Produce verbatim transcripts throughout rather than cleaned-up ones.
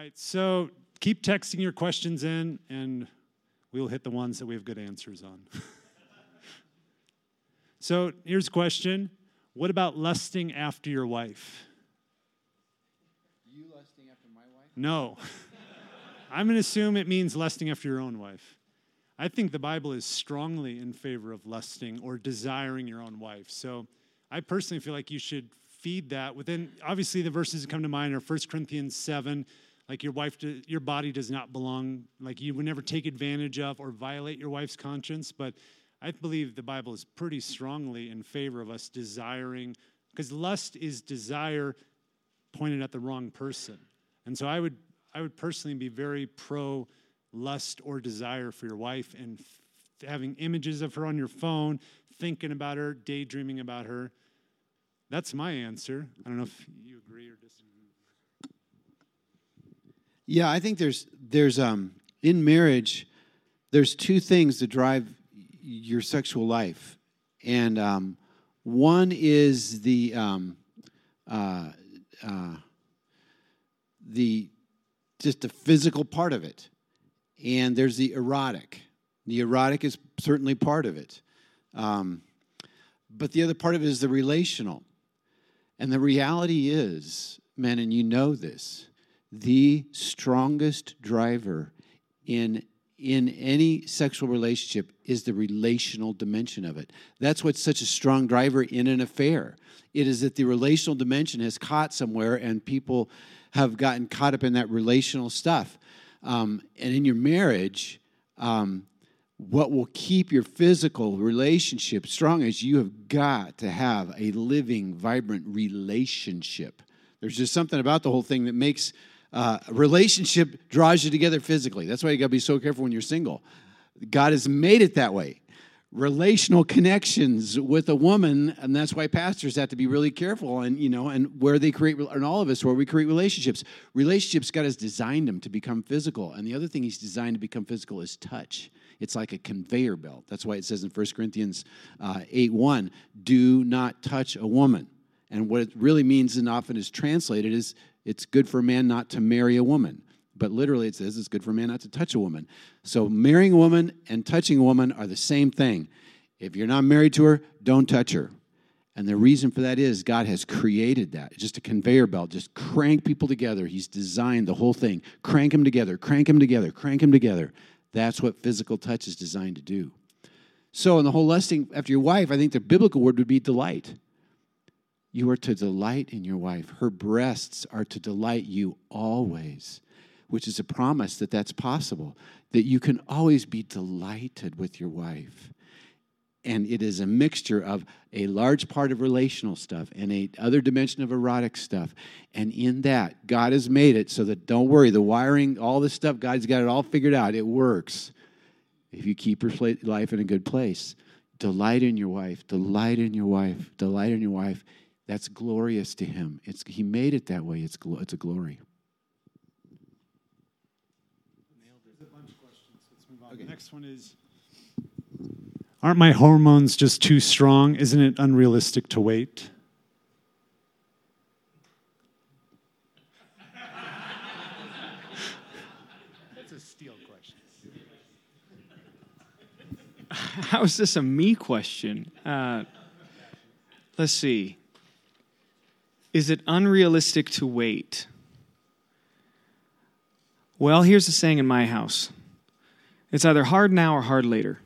right, so keep texting your questions in, and we'll hit the ones that we have good answers on. So here's a question. What about lusting after your wife? You lusting after my wife? No. I'm going to assume it means lusting after your own wife. I think the Bible is strongly in favor of lusting or desiring your own wife. So I personally feel like you should feed that within, obviously the verses that come to mind are First Corinthians seven, like your wife, your body does not belong, like you would never take advantage of or violate your wife's conscience. But I believe the Bible is pretty strongly in favor of us desiring, because lust is desire pointed at the wrong person. And so I would I would personally be very pro lust or desire for your wife, and f- having images of her on your phone, thinking about her, daydreaming about her. That's my answer. I don't know if you agree or disagree. Yeah, I think there's there's um in marriage, there's two things that drive your sexual life, and um, one is the um, uh, uh, the just the physical part of it, and there's the erotic. The erotic is certainly part of it, um, but the other part of it is the relational. And the reality is, men, and you know this, the strongest driver in in any sexual relationship is the relational dimension of it. That's what's such a strong driver in an affair. It is that the relational dimension has caught somewhere, and people have gotten caught up in that relational stuff. Um, and in your marriage, um, what will keep your physical relationship strong is you have got to have a living, vibrant relationship. There's just something about the whole thing that makes uh, a relationship draws you together physically. That's why you got to be so careful when you're single. God has made it that way. Relational connections with a woman, and that's why pastors have to be really careful, and you know, and where they create, and all of us where we create relationships. Relationships, God has designed them to become physical, and the other thing He's designed to become physical is touch. It's like a conveyor belt. That's why it says in First Corinthians uh, eight one, do not touch a woman. And what it really means, and often is translated, is it's good for a man not to marry a woman. But literally it says it's good for a man not to touch a woman. So marrying a woman and touching a woman are the same thing. If you're not married to her, don't touch her. And the reason for that is God has created that. It's just a conveyor belt. Just crank people together. He's designed the whole thing. Crank them together, crank them together, crank them together. That's what physical touch is designed to do. So in the whole lusting after your wife, I think the biblical word would be delight. You are to delight in your wife. Her breasts are to delight you always, which is a promise that that's possible, that you can always be delighted with your wife. And it is a mixture of a large part of relational stuff and a other dimension of erotic stuff. And in that, God has made it so that, don't worry, the wiring, all this stuff, God's got it all figured out. It works if you keep your life in a good place. Delight in your wife. Delight in your wife. Delight in your wife. That's glorious to Him. It's, He made it that way. It's, it's a glory. There's a bunch of questions. Let's move on. Okay. The next one is, aren't my hormones just too strong? Isn't it unrealistic to wait? That's a steal question. How is this a me question? Uh, let's see. Is it unrealistic to wait? Well, here's the saying in my house. It's either hard now or hard later.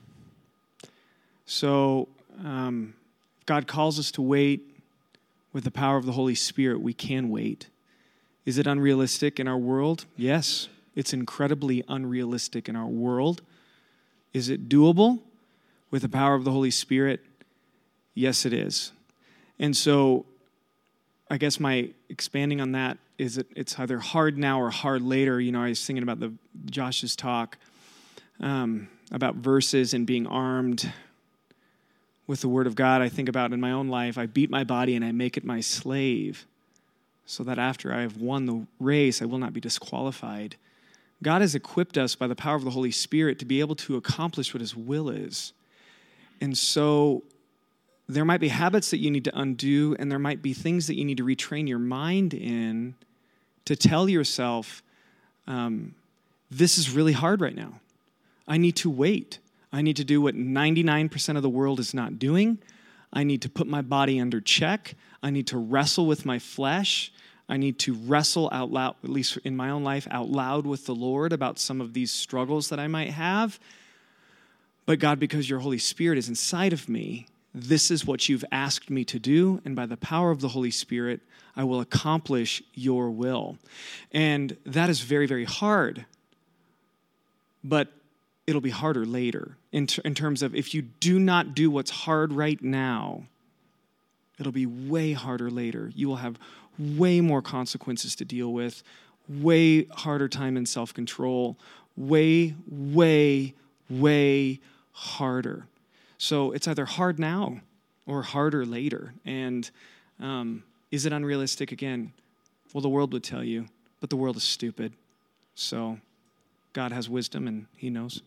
So, um, if God calls us to wait with the power of the Holy Spirit, we can wait. Is it unrealistic in our world? Yes, it's incredibly unrealistic in our world. Is it doable with the power of the Holy Spirit? Yes, it is. And so, I guess my expanding on that is that it's either hard now or hard later. You know, I was thinking about the Josh's talk um, about verses and being armed with the Word of God. I think about in my own life, I beat my body and I make it my slave so that after I have won the race, I will not be disqualified. God has equipped us by the power of the Holy Spirit to be able to accomplish what His will is. And so there might be habits that you need to undo, and there might be things that you need to retrain your mind in to tell yourself um, this is really hard right now. I need to wait. I need to do what ninety-nine percent of the world is not doing. I need to put my body under check. I need to wrestle with my flesh. I need to wrestle out loud, at least in my own life, out loud with the Lord about some of these struggles that I might have. But God, because your Holy Spirit is inside of me, this is what you've asked me to do, and by the power of the Holy Spirit, I will accomplish your will. And that is very, very hard, but it'll be harder later in, ter- in terms of if you do not do what's hard right now, it'll be way harder later. You will have way more consequences to deal with, way harder time in self-control, way, way, way harder. So it's either hard now or harder later. And um, is it unrealistic? Again, well, the world would tell you, but the world is stupid. So God has wisdom and he knows.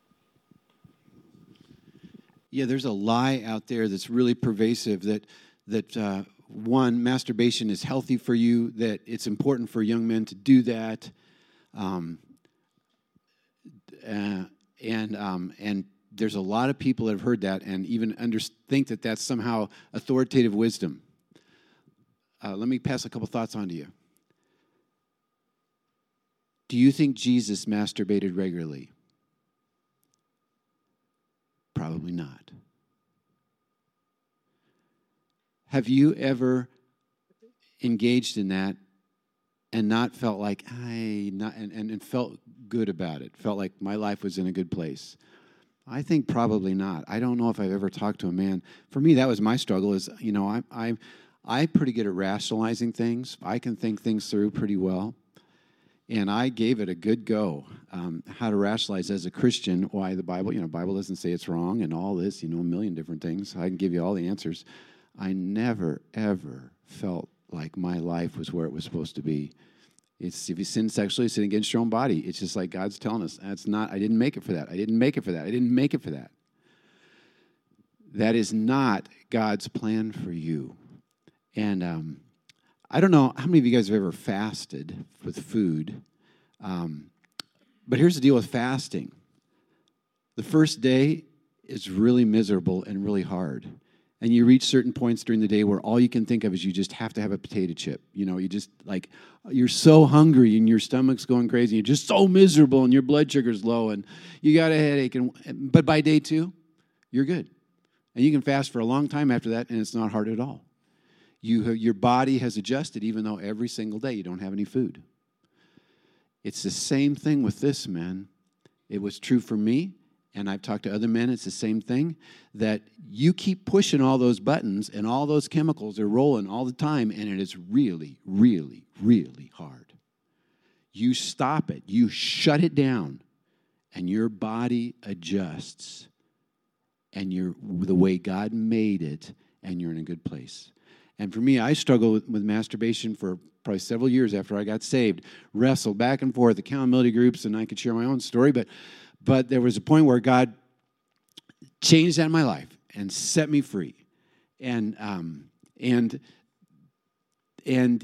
Yeah, there's a lie out there that's really pervasive that, that uh, one, masturbation is healthy for you, that it's important for young men to do that. Um, uh, and um, and there's a lot of people that have heard that and even under, think that that's somehow authoritative wisdom. Uh, let me pass a couple thoughts on to you. Do you think Jesus masturbated regularly? Probably not. Have you ever engaged in that and not felt like I not and, and, and felt good about it? Felt like my life was in a good place? I think probably not. I don't know if I've ever talked to a man. For me, that was my struggle. Is you know I I I'm pretty good at rationalizing things. I can think things through pretty well. And I gave it a good go, um, how to rationalize as a Christian why the Bible, you know, Bible doesn't say it's wrong and all this, you know, a million different things. I can give you all the answers. I never, ever felt like my life was where it was supposed to be. It's if you sin sexually, sin against your own body. It's just like God's telling us, that's not, I didn't make it for that. I didn't make it for that. I didn't make it for that. That is not God's plan for you. And, um, I don't know how many of you guys have ever fasted with food, um, but here's the deal with fasting. The first day is really miserable and really hard. And you reach certain points during the day where all you can think of is you just have to have a potato chip. You know, you just like, you're so hungry and your stomach's going crazy. You're just so miserable and your blood sugar's low and you got a headache. And But by day two, you're good. And you can fast for a long time after that and it's not hard at all. You, your body has adjusted even though every single day you don't have any food. It's the same thing with this, man. It was true for me, and I've talked to other men, it's the same thing, that you keep pushing all those buttons and all those chemicals are rolling all the time, and it is really, really, really hard. You stop it, you shut it down, and your body adjusts, and you're the way God made it, and you're in a good place. And for me, I struggled with, with masturbation for probably several years after I got saved. Wrestled back and forth, accountability groups, and I could share my own story. But, but there was a point where God changed that in my life and set me free. And um, and and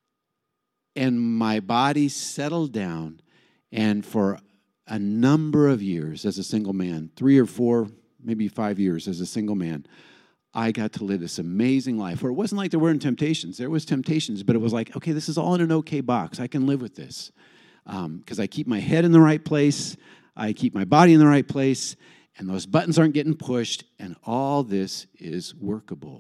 and my body settled down. And for a number of years as a single man, three or four, maybe five years as a single man, I got to live this amazing life where it wasn't like there weren't temptations. There was temptations, but it was like, okay, this is all in an okay box. I can live with this because um, I keep my head in the right place. I keep my body in the right place, and those buttons aren't getting pushed, and all this is workable.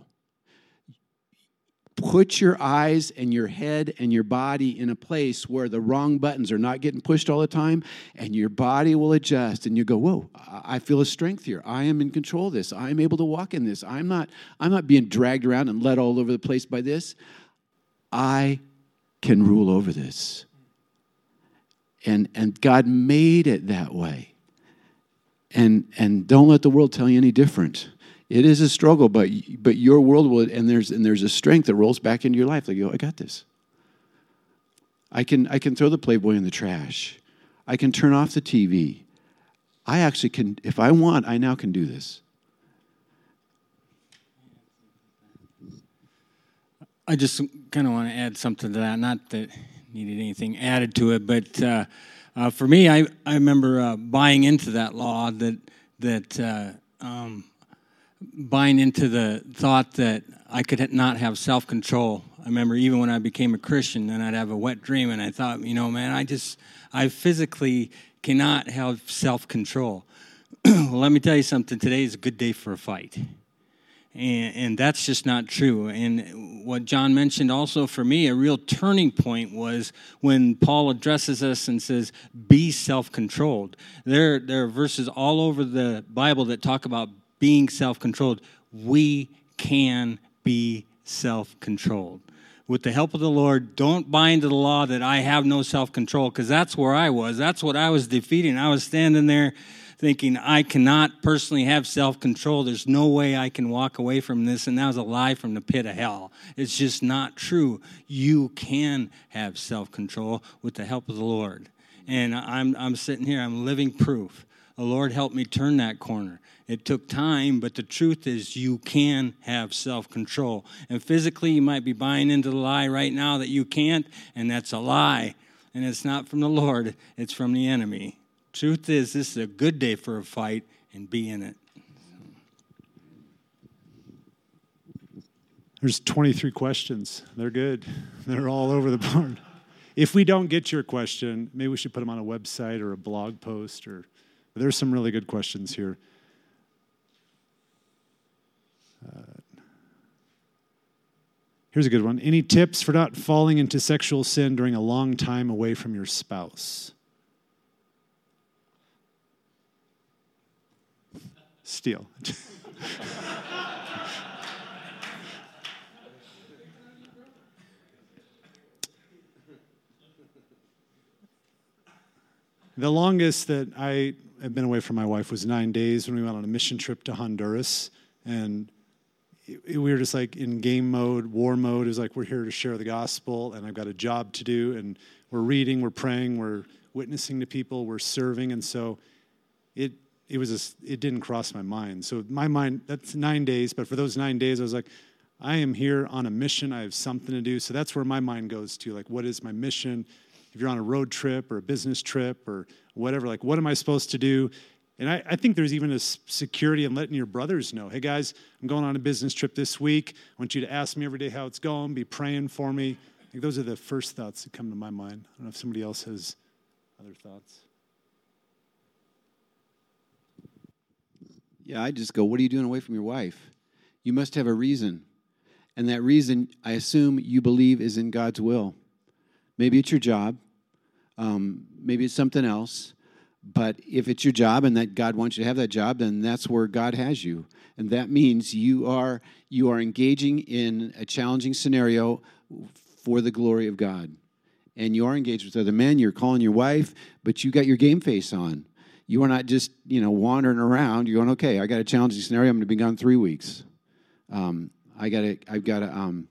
Put your eyes and your head and your body in a place where the wrong buttons are not getting pushed all the time, and your body will adjust, and you go, whoa, I feel a strength here. I am in control of this. I'm able to walk in this. I'm not, I'm not being dragged around and led all over the place by this. I can rule over this. And, and God made it that way. And, and don't let the world tell you any different. It is a struggle, but but your world will, and there's and there's a strength that rolls back into your life. Like you go, I got this. I can I can throw the Playboy in the trash. I can turn off the T V. I actually can, if I want, I now can do this. I just kind of want to add something to that. Not that needed anything added to it. But uh, uh, for me, I, I remember uh, buying into that law, that that uh, um, buying into the thought that I could not have self-control. I remember even when I became a Christian, then I'd have a wet dream, and I thought, you know, man, I just, I physically cannot have self-control. Well, let me tell you something. Today is a good day for a fight. And, and that's just not true. And what John mentioned also for me, a real turning point was when Paul addresses us and says, be self-controlled. There, there are verses all over the Bible that talk about being self-controlled. We can be self-controlled. With the help of the Lord, don't buy into the law that I have no self-control, because that's where I was. That's what I was defeating. I was standing there thinking, I cannot personally have self-control. There's no way I can walk away from this, and that was a lie from the pit of hell. It's just not true. You can have self-control with the help of the Lord. And I'm I'm sitting here, I'm living proof. The Lord helped me turn that corner. It took time, but the truth is you can have self-control. And physically, you might be buying into the lie right now that you can't, and that's a lie. And it's not from the Lord, it's from the enemy. Truth is, this is a good day for a fight, and be in it. There's twenty-three questions. They're good. They're all over the board. If we don't get your question, maybe we should put them on a website or a blog post. Or there's some really good questions here. Uh, here's a good one. Any tips for not falling into sexual sin during a long time away from your spouse? Steal. The longest that I have been away from my wife was nine days when we went on a mission trip to Honduras. And it, it, we were just like in game mode, war mode. It was like, we're here to share the gospel, and I've got a job to do. And we're reading, we're praying, we're witnessing to people, we're serving. And so it it was a, it didn't cross my mind. So my mind, that's nine days. But for those nine days, I was like, I am here on a mission. I have something to do. So that's where my mind goes to. Like, what is my mission? If you're on a road trip or a business trip or whatever, like, what am I supposed to do? And I, I think there's even a security in letting your brothers know, hey, guys, I'm going on a business trip this week. I want you to ask me every day how it's going, be praying for me. I think those are the first thoughts that come to my mind. I don't know if somebody else has other thoughts. Yeah, I just go, what are you doing away from your wife? You must have a reason. And that reason, I assume you believe, is in God's will. Maybe it's your job. Um, maybe it's something else. But if it's your job and that God wants you to have that job, then that's where God has you. And that means you are you are engaging in a challenging scenario for the glory of God. And you are engaged with other men. You're calling your wife, but you got your game face on. You are not just, you know, wandering around. You're going, okay, I got a challenging scenario. I'm going to be gone three weeks. Um, I got to, I've got to, um,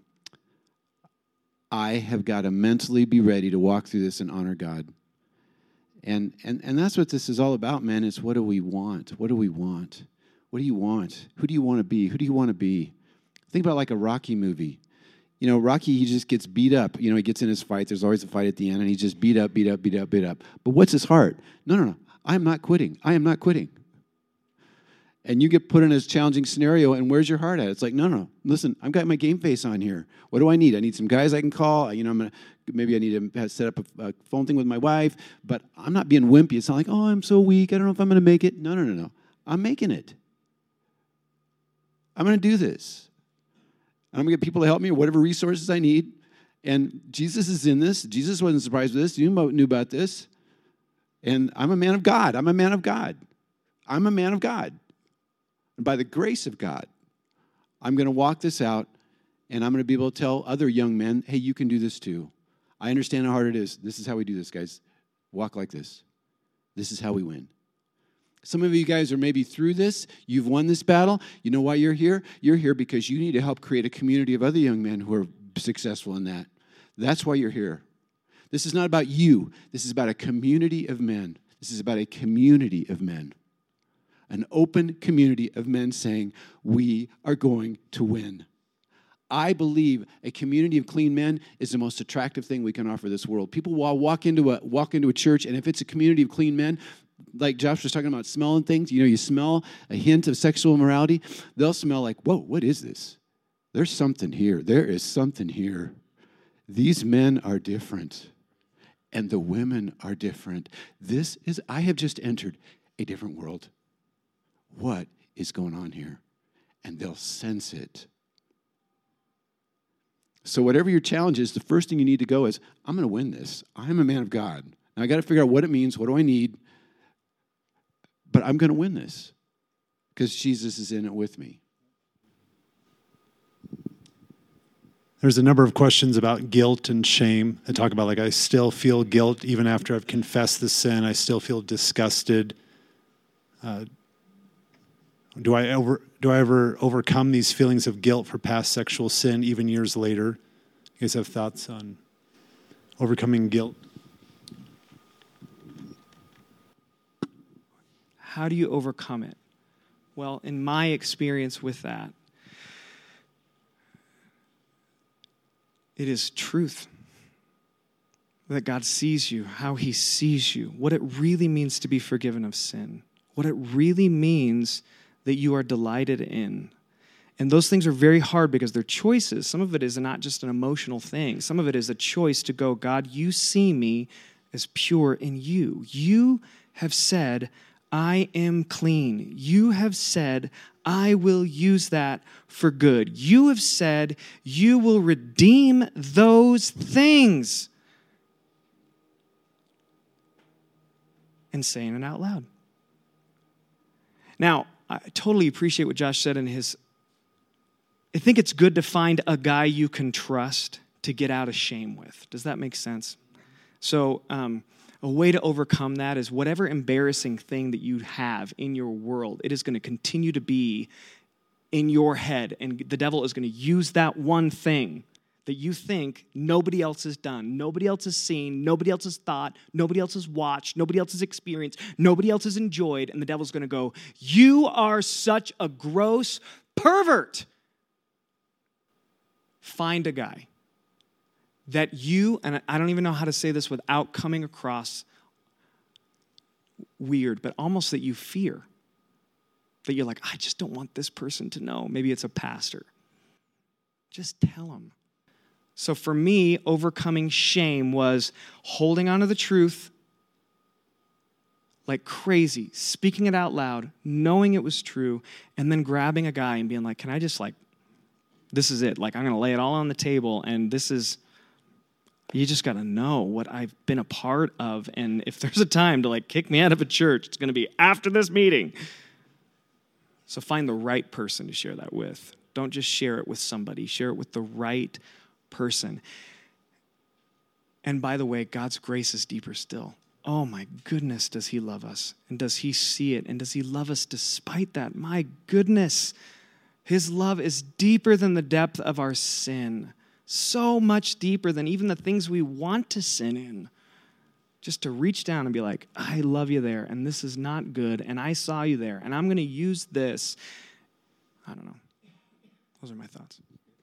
I have got to mentally be ready to walk through this and honor God. And and and that's what this is all about, man. It's what do we want? What do we want? What do you want? Who do you want to be? Who do you want to be? Think about like a Rocky movie. You know, Rocky, he just gets beat up. You know, he gets in his fight. There's always a fight at the end, and he's just beat up, beat up, beat up, beat up. But what's his heart? No, no, no. I am not quitting. I am not quitting. And you get put in a challenging scenario, and where's your heart at? It's like, no, no, listen, I've got my game face on here. What do I need? I need some guys I can call. You know, I'm gonna maybe I need to set up a, a phone thing with my wife, but I'm not being wimpy. It's not like, oh, I'm so weak. I don't know if I'm going to make it. No, no, no, no. I'm making it. I'm going to do this. I'm going to get people to help me or whatever resources I need. And Jesus is in this. Jesus wasn't surprised with this. You knew about this. And I'm a man of God. I'm a man of God. I'm a man of God. And by the grace of God, I'm going to walk this out, and I'm going to be able to tell other young men, hey, you can do this too. I understand how hard it is. This is how we do this, guys. Walk like this. This is how we win. Some of you guys are maybe through this. You've won this battle. You know why you're here? You're here because you need to help create a community of other young men who are successful in that. That's why you're here. This is not about you. This is about a community of men. This is about a community of men. An open community of men saying, we are going to win. I believe a community of clean men is the most attractive thing we can offer this world. People will walk into a walk into a church, and if it's a community of clean men, like Josh was talking about smelling things, you know, you smell a hint of sexual immorality, they'll smell like, whoa, what is this? There's something here. There is something here. These men are different, and the women are different. This is, I have just entered a different world. What is going on here? And they'll sense it. So whatever your challenge is, the first thing you need to go is, I'm going to win this. I'm a man of God. Now I got to figure out what it means. What do I need? But I'm going to win this because Jesus is in it with me. There's a number of questions about guilt and shame. I talk about, like, I still feel guilt even after I've confessed the sin. I still feel disgusted. Uh, do I ever do I ever overcome these feelings of guilt for past sexual sin even years later? You guys have thoughts on overcoming guilt? How do you overcome it? Well, in my experience with that, it is truth. That God sees you, how he sees you, what it really means to be forgiven of sin, what it really means that you are delighted in. And those things are very hard because they're choices. Some of it is not just an emotional thing. Some of it is a choice to go, God, you see me as pure in you. You have said, I am clean. You have said, I will use that for good. You have said, you will redeem those things. And saying it out loud. Now, I totally appreciate what Josh said in his, I think it's good to find a guy you can trust to get out of shame with. Does that make sense? So, um, a way to overcome that is whatever embarrassing thing that you have in your world, it is going to continue to be in your head, and the devil is going to use that one thing that you think nobody else has done, nobody else has seen, nobody else has thought, nobody else has watched, nobody else has experienced, nobody else has enjoyed, and the devil's going to go, you are such a gross pervert. Find a guy that you, and I don't even know how to say this without coming across weird, but almost that you fear. That you're like, I just don't want this person to know. Maybe it's a pastor. Just tell him. So for me, overcoming shame was holding on to the truth like crazy, speaking it out loud, knowing it was true, and then grabbing a guy and being like, can I just like, this is it. Like, I'm going to lay it all on the table, and this is, you just got to know what I've been a part of, and if there's a time to like kick me out of a church, it's going to be after this meeting. So find the right person to share that with. Don't just share it with somebody. Share it with the right person. And by the way, God's grace is deeper still. Oh my goodness, does he love us? And does he see it? And does he love us despite that? My goodness, his love is deeper than the depth of our sin. So much deeper than even the things we want to sin in. Just to reach down and be like, I love you there, and this is not good, and I saw you there, and I'm going to use this. I don't know. Those are my thoughts.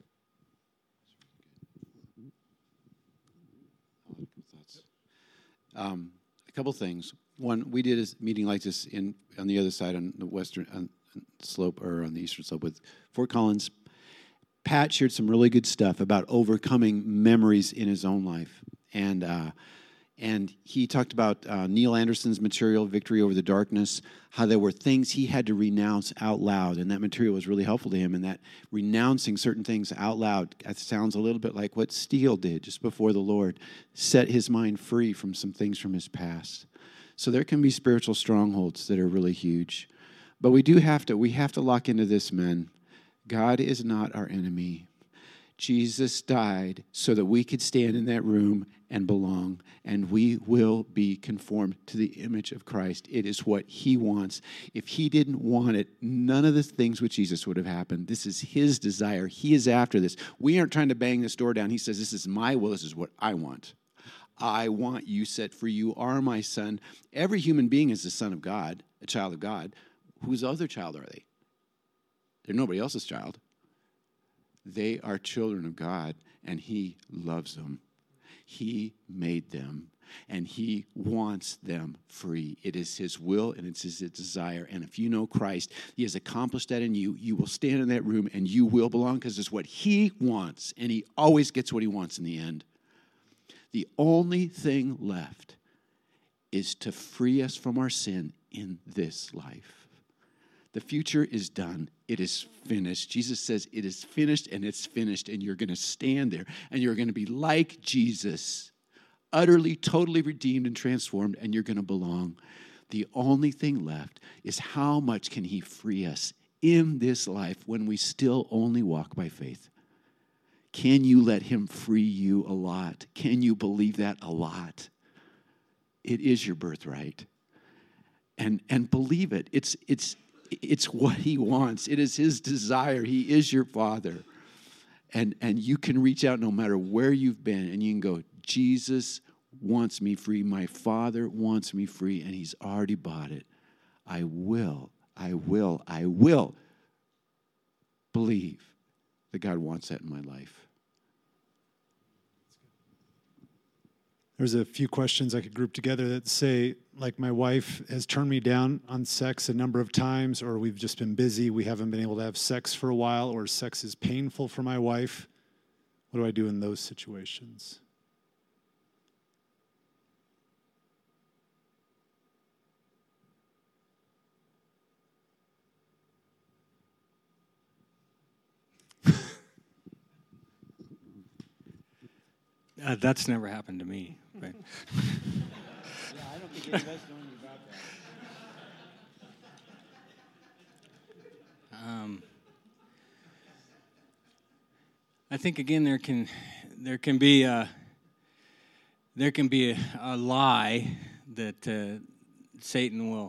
Um, a couple things. One, we did a meeting like this in on the other side, on the western on slope, or on the eastern slope with Fort Collins. Pat shared some really good stuff about overcoming memories in his own life, and uh, and he talked about uh, Neil Anderson's material, Victory Over the Darkness, how there were things he had to renounce out loud, and that material was really helpful to him, and that renouncing certain things out loud, that sounds a little bit like what Steele did just before the Lord, set his mind free from some things from his past. So there can be spiritual strongholds that are really huge. But we do have to, we have to lock into this, men. God is not our enemy. Jesus died so that we could stand in that room and belong, and we will be conformed to the image of Christ. It is what he wants. If he didn't want it, none of the things with Jesus would have happened. This is his desire. He is after this. We aren't trying to bang this door down. He says, this is my will. This is what I want. I want you set free. You are my son. Every human being is the son of God, a child of God. Whose other child are they? They're nobody else's child. They are children of God, and he loves them. He made them, and he wants them free. It is his will, and it's his desire. And if you know Christ, he has accomplished that in you. You will stand in that room, and you will belong, because it's what he wants, and he always gets what he wants in the end. The only thing left is to free us from our sin in this life. The future is done. It is finished. Jesus says it is finished, and it's finished, and you're going to stand there, and you're going to be like Jesus, utterly, totally redeemed and transformed, and you're going to belong. The only thing left is how much can he free us in this life when we still only walk by faith? Can you let him free you a lot? Can you believe that a lot? It is your birthright. And and believe it. It's it's it's what he wants. It is his desire. He is your Father. And and you can reach out no matter where you've been, and you can go, Jesus wants me free. My Father wants me free, and he's already bought it. I will, I will, I will believe that God wants that in my life. There's a few questions I could group together that say, like, my wife has turned me down on sex a number of times, or we've just been busy, we haven't been able to have sex for a while, or sex is painful for my wife. What do I do in those situations? Uh, that's never happened to me. But Yeah, I don't think any of us know anything about that. um, I think again there can there can be a, there can be a, a lie that uh, Satan will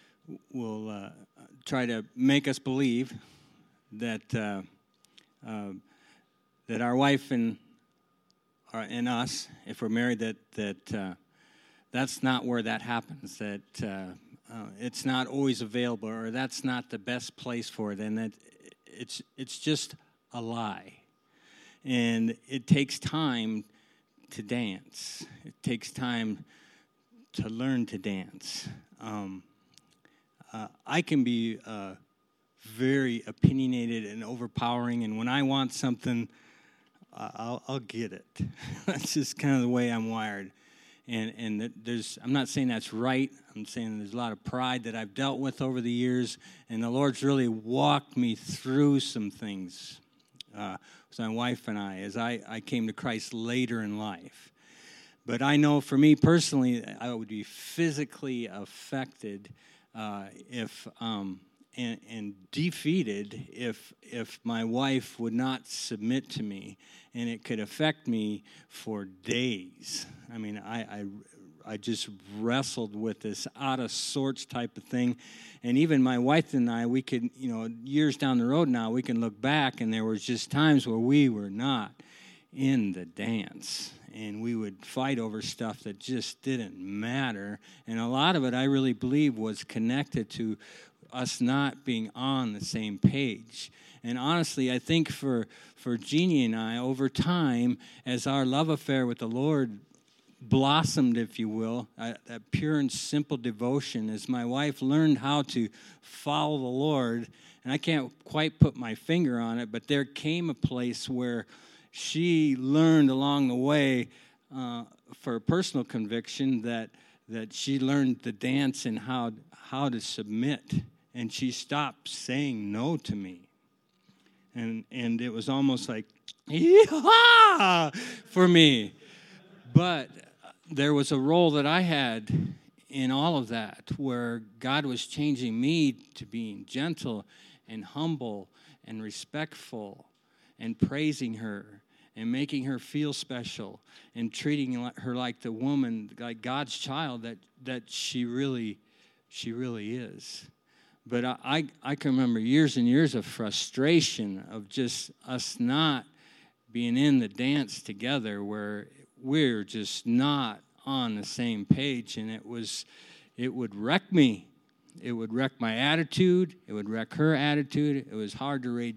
will uh, try to make us believe that uh, uh, that our wife and Or, and us, if we're married, that that uh, that's not where that happens. That uh, uh, it's not always available, or that's not the best place for it, and that it's it's just a lie. And it takes time to dance. It takes time to learn to dance. Um, uh, I can be uh, very opinionated and overpowering, and when I want something, I'll, I'll get it. That's just kind of the way I'm wired. And and there's, I'm not saying that's right. I'm saying there's a lot of pride that I've dealt with over the years, and the Lord's really walked me through some things uh, with my wife and I as I, I came to Christ later in life. But I know for me personally, I would be physically affected uh, if... Um, And, and defeated if if my wife would not submit to me, and it could affect me for days. I mean, I I, I just wrestled with this out of sorts type of thing, and even my wife and I, we could, you know, years down the road now, we can look back, and there was just times where we were not in the dance, and we would fight over stuff that just didn't matter, and a lot of it, I really believe, was connected to us not being on the same page. And honestly, I think for for Jeannie and I, over time, as our love affair with the Lord blossomed, if you will, uh, that pure and simple devotion, as my wife learned how to follow the Lord, and I can't quite put my finger on it, but there came a place where she learned along the way, uh, for a personal conviction, that that she learned the dance and how how to submit. And she stopped saying no to me. And and it was almost like, yee-haw, for me. But there was a role that I had in all of that, where God was changing me to being gentle and humble and respectful and praising her and making her feel special and treating her like the woman, like God's child that, that she really, she really is. But I, I can remember years and years of frustration of just us not being in the dance together, where we're just not on the same page, and it was, it would wreck me. It would wreck my attitude. It would wreck her attitude. It was hard to raise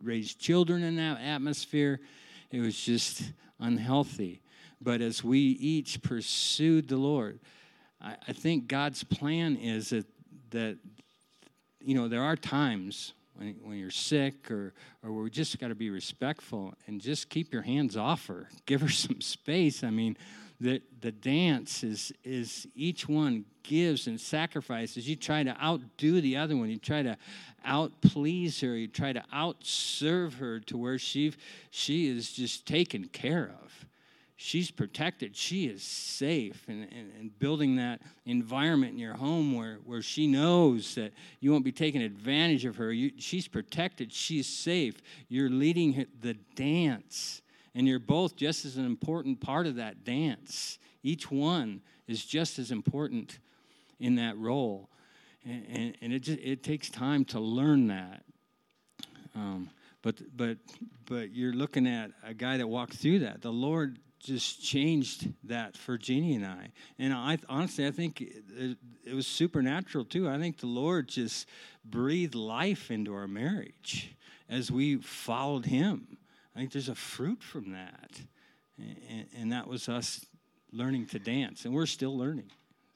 raise children in that atmosphere. It was just unhealthy. But as we each pursued the Lord, I, I think God's plan is that, that, you know, there are times when, when you're sick or, or we just got to be respectful and just keep your hands off her. Give her some space. I mean, the, the dance is, is each one gives and sacrifices. You try to outdo the other one. You try to out-please her. You try to out-serve her to where she, she is just taken care of. She's protected. She is safe. And, and, and building that environment in your home where, where she knows that you won't be taking advantage of her. You, she's protected. She's safe. You're leading her, the dance. And you're both just as an important part of that dance. Each one is just as important in that role. And, and, and it just, it takes time to learn that. Um, but but but you're looking at a guy that walked through that. The Lord just changed that for Jeannie and I. And I honestly, I think it, it was supernatural too. I think the Lord just breathed life into our marriage as we followed him. I think there's a fruit from that. And, and that was us learning to dance. And we're still learning.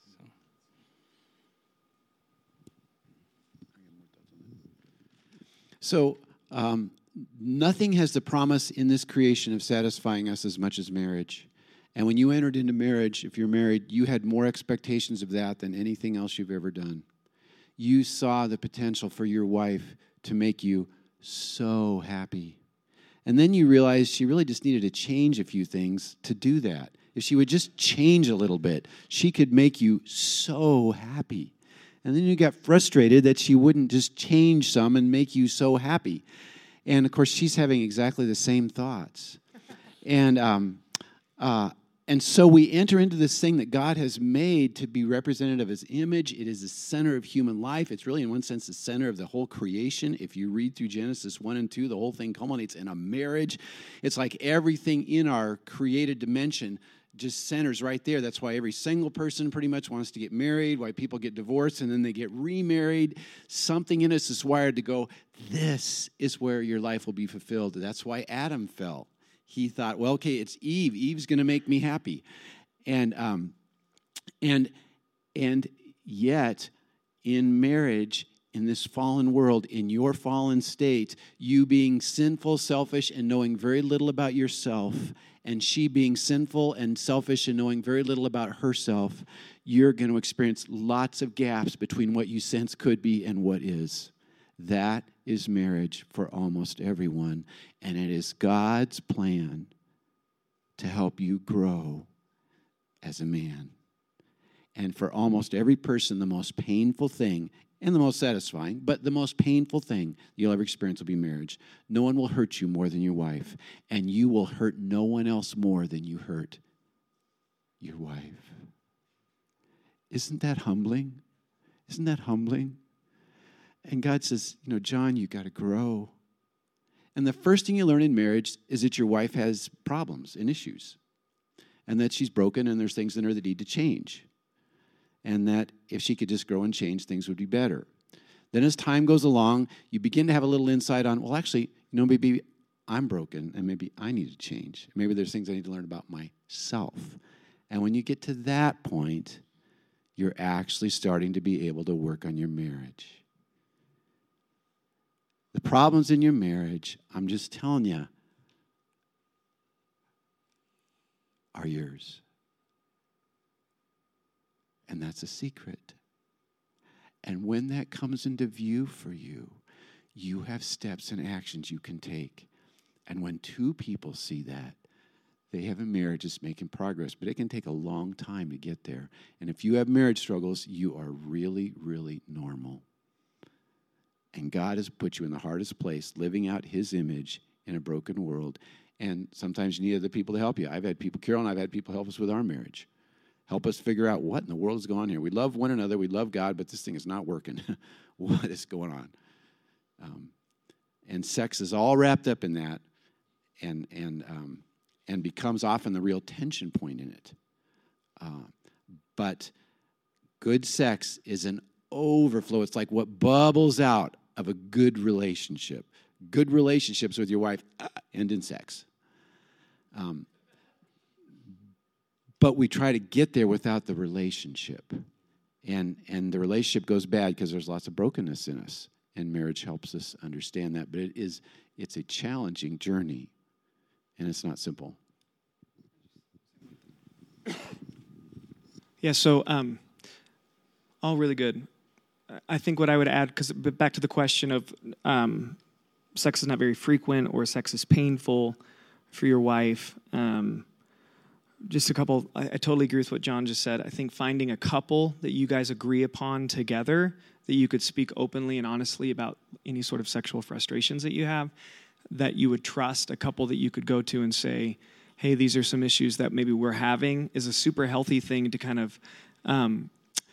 So, um, nothing has the promise in this creation of satisfying us as much as marriage. And when you entered into marriage, if you're married, you had more expectations of that than anything else you've ever done. You saw the potential for your wife to make you so happy. And then you realized she really just needed to change a few things to do that. If she would just change a little bit, she could make you so happy. And then you got frustrated that she wouldn't just change some and make you so happy. And, of course, she's having exactly the same thoughts. And um, uh, and so we enter into this thing that God has made to be representative of his image. It is the center of human life. It's really, in one sense, the center of the whole creation. If you read through Genesis one and two, the whole thing culminates in a marriage. It's like everything in our created dimension just centers right there. That's why every single person pretty much wants to get married, why people get divorced and then they get remarried. Something in us is wired to go, this is where your life will be fulfilled. That's why Adam fell. He thought, well, okay, it's Eve. Eve's going to make me happy. And um, and and yet in marriage, in this fallen world, in your fallen state, you being sinful, selfish, and knowing very little about yourself, and she being sinful and selfish and knowing very little about herself, you're going to experience lots of gaps between what you sense could be and what is. That is marriage for almost everyone, and it is God's plan to help you grow as a man. And for almost every person, the most painful thing, and the most satisfying, but the most painful thing you'll ever experience will be marriage. No one will hurt you more than your wife, and you will hurt no one else more than you hurt your wife. Isn't that humbling? Isn't that humbling? And God says, you know, John, you got to grow. And the first thing you learn in marriage is that your wife has problems and issues, and that she's broken and there's things in her that need to change. And that if she could just grow and change, things would be better. Then as time goes along, you begin to have a little insight on, well, actually, you know, maybe I'm broken and maybe I need to change. Maybe there's things I need to learn about myself. And when you get to that point, you're actually starting to be able to work on your marriage. The problems in your marriage, I'm just telling you, are yours. And that's a secret. And when that comes into view for you, you have steps and actions you can take. And when two people see that, they have a marriage that's making progress, but it can take a long time to get there. And if you have marriage struggles, you are really, really normal. And God has put you in the hardest place, living out his image in a broken world. And sometimes you need other people to help you. I've had people, Carol and I've had people help us with our marriage. Help us figure out what in the world is going on here. We love one another, we love God, but this thing is not working. What is going on? Um, and sex is all wrapped up in that, and and um, and becomes often the real tension point in it. Uh, but good sex is an overflow. It's like what bubbles out of a good relationship. good relationships with your wife uh, end in sex. Um, but we try to get there without the relationship. And and the relationship goes bad because there's lots of brokenness in us. And marriage helps us understand that. But it is it's a challenging journey, and it's not simple. Yeah, so um, all really good. I think what I would add, because back to the question of um, sex is not very frequent or sex is painful for your wife. Um, just a couple, I, I totally agree with what John just said. I think finding a couple that you guys agree upon together, that you could speak openly and honestly about any sort of sexual frustrations that you have, that you would trust, a couple that you could go to and say, hey, these are some issues that maybe we're having, is a super healthy thing to kind of um,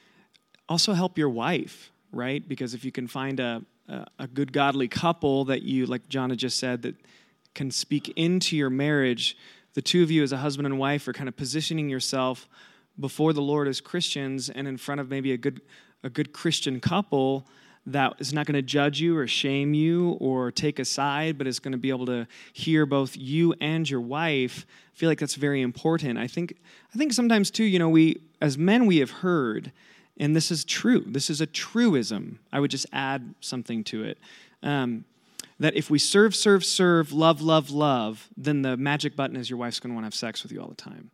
also help your wife, right? Because if you can find a, a, a good godly couple that you, like John had just said, that can speak into your marriage, the two of you as a husband and wife are kind of positioning yourself before the Lord as Christians and in front of maybe a good a good Christian couple that is not going to judge you or shame you or take a side, but is going to be able to hear both you and your wife. I feel like that's very important. I think I think sometimes too, you know, we as men we have heard, and this is true. This is a truism. I would just add something to it. Um, that if we serve, serve, serve, love, love, love, then the magic button is your wife's going to want to have sex with you all the time.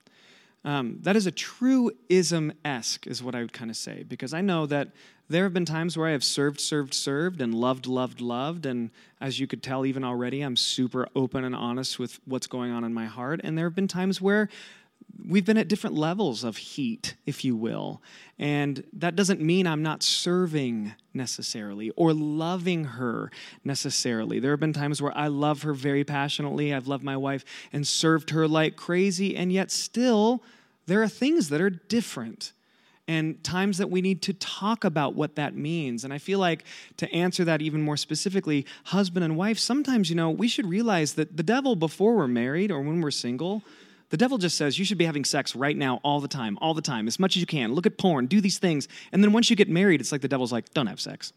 Um, that is a truism-esque, is what I would kind of say, because I know that there have been times where I have served, served, served, and loved, loved, loved, and as you could tell even already, I'm super open and honest with what's going on in my heart, and there have been times where we've been at different levels of heat, if you will, and that doesn't mean I'm not serving necessarily or loving her necessarily. There have been times where I love her very passionately. I've loved my wife and served her like crazy, and yet still there are things that are different and times that we need to talk about what that means. And I feel like to answer that even more specifically, husband and wife, sometimes, you know, we should realize that the devil, before we're married or when we're single, the devil just says you should be having sex right now all the time, all the time, as much as you can. Look at porn, do these things. And then once you get married, it's like the devil's like, don't have sex.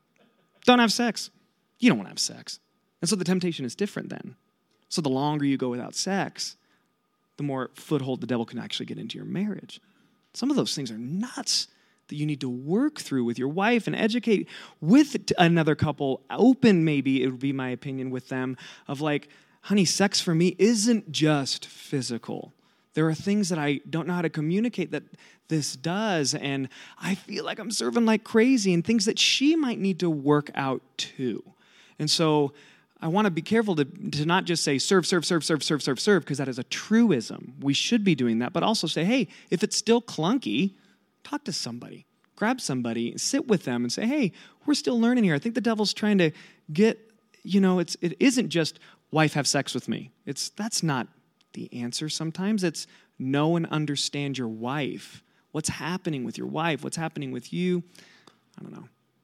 Don't have sex. You don't want to have sex. And so the temptation is different then. So the longer you go without sex, the more foothold the devil can actually get into your marriage. Some of those things are nuts that you need to work through with your wife and educate with another couple. Open, maybe, it would be my opinion with them, of like, honey, sex for me isn't just physical. There are things that I don't know how to communicate that this does, and I feel like I'm serving like crazy, and things that she might need to work out too. And so I want to be careful to, to not just say serve, serve, serve, serve, serve, serve, serve, because that is a truism. We should be doing that, but also say, hey, if it's still clunky, talk to somebody. Grab somebody, sit with them, and say, hey, we're still learning here. I think the devil's trying to get, you know, it's it isn't just wife, have sex with me. It's that's not the answer sometimes. It's know and understand your wife. What's happening with your wife? What's happening with you? I don't know.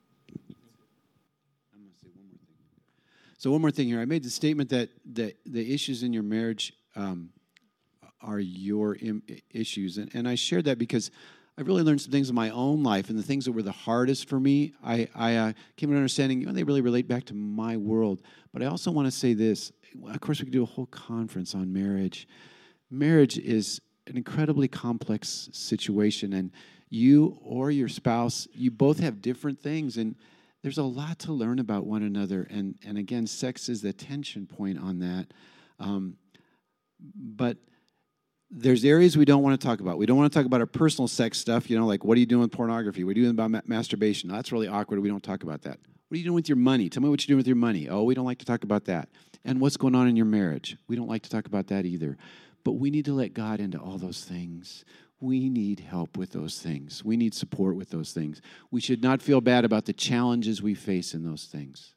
I'm going to say one more thing. So one more thing here. I made the statement that the, the issues in your marriage um, are your Im- issues. And, and I shared that because I really learned some things in my own life, and the things that were the hardest for me, I, I uh, came to understanding, you know, they really relate back to my world. But I also want to say this. Of course, we could do a whole conference on marriage. Marriage is an incredibly complex situation, and you or your spouse, you both have different things, and there's a lot to learn about one another. And, and again, sex is the tension point on that. Um, but there's areas we don't want to talk about. We don't want to talk about our personal sex stuff, you know, like what are you doing with pornography? What are you doing about ma- masturbation? That's really awkward. We don't talk about that. What are you doing with your money? Tell me what you're doing with your money. Oh, we don't like to talk about that. And what's going on in your marriage? We don't like to talk about that either. But we need to let God into all those things. We need help with those things. We need support with those things. We should not feel bad about the challenges we face in those things.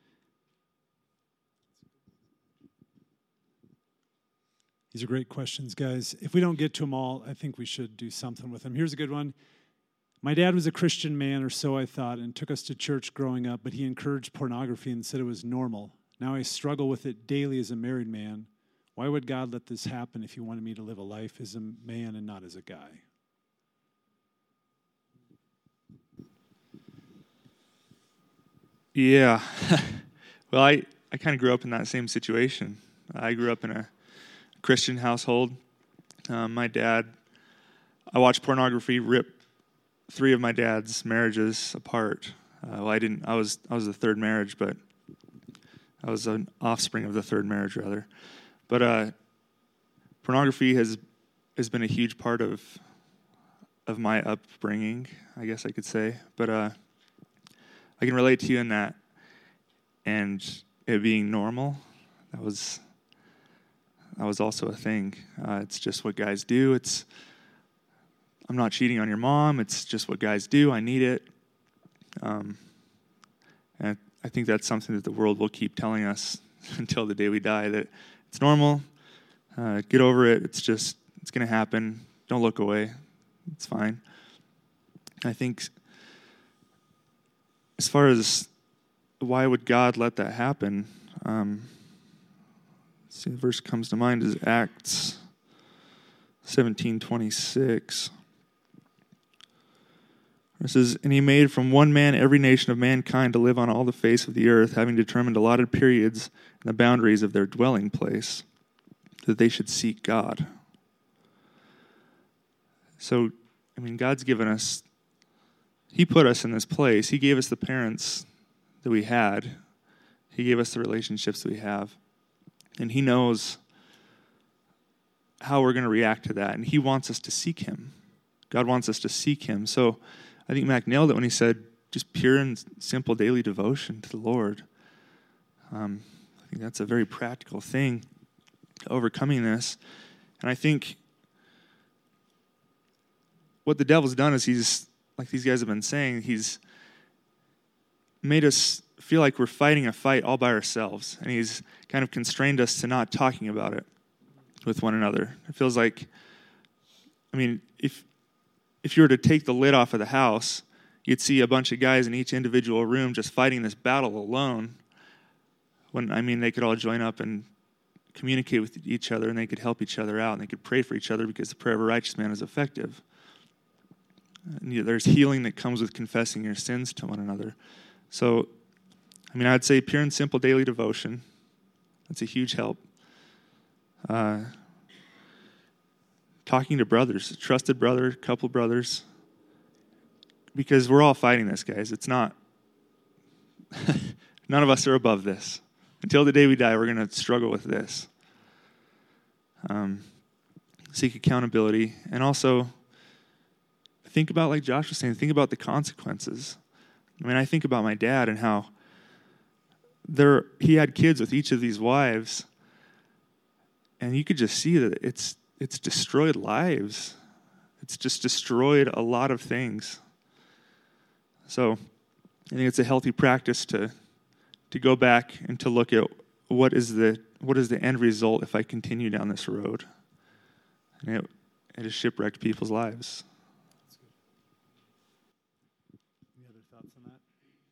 These are great questions, guys. If we don't get to them all, I think we should do something with them. Here's a good one. My dad was a Christian man, or so I thought, and took us to church growing up, but he encouraged pornography and said it was normal. Now I struggle with it daily as a married man. Why would God let this happen if he wanted me to live a life as a man and not as a guy? Yeah. Well, I, I kind of grew up in that same situation. I grew up in a Christian household. Um, my dad, I watched pornography rip three of my dad's marriages apart. Uh, well, I didn't. I was I was the third marriage, but I was an offspring of the third marriage, rather. But uh, pornography has has been a huge part of of my upbringing, I guess I could say. But uh, I can relate to you in that, and it being normal. That was that was also a thing. Uh, it's just what guys do. It's I'm not cheating on your mom. It's just what guys do. I need it. Um, and I think that's something that the world will keep telling us until the day we die, that it's normal. Uh, get over it. It's just, it's going to happen. Don't look away. It's fine. I think as far as why would God let that happen, um, let's see, the verse comes to mind is Acts seventeen twenty-six. It says, and he made from one man every nation of mankind to live on all the face of the earth, having determined allotted periods and the boundaries of their dwelling place, that they should seek God. So, I mean, God's given us, he put us in this place. He gave us the parents that we had. He gave us the relationships that we have. And he knows how we're going to react to that. And he wants us to seek him. God wants us to seek him. So I think Mac nailed it when he said just pure and simple daily devotion to the Lord. Um, I think that's a very practical thing to overcoming this. And I think what the devil's done is he's, like these guys have been saying, he's made us feel like we're fighting a fight all by ourselves. And he's kind of constrained us to not talking about it with one another. It feels like, I mean, if if you were to take the lid off of the house, you'd see a bunch of guys in each individual room just fighting this battle alone. When, I mean, they could all join up and communicate with each other, and they could help each other out, and they could pray for each other, because the prayer of a righteous man is effective. And there's healing that comes with confessing your sins to one another. So, I mean, I'd say pure and simple daily devotion. That's a huge help. Uh, talking to brothers, a trusted brother, couple brothers, because we're all fighting this, guys. It's not, none of us are above this. Until the day we die, we're going to struggle with this. Um, seek accountability, and also think about, like Josh was saying, think about the consequences. I mean, I think about my dad and how there he had kids with each of these wives, and you could just see that it's it's destroyed lives. It's just destroyed a lot of things. So I think it's a healthy practice to to go back and to look at what is the what is the end result if I continue down this road. And it, it has shipwrecked people's lives. Any other thoughts on that?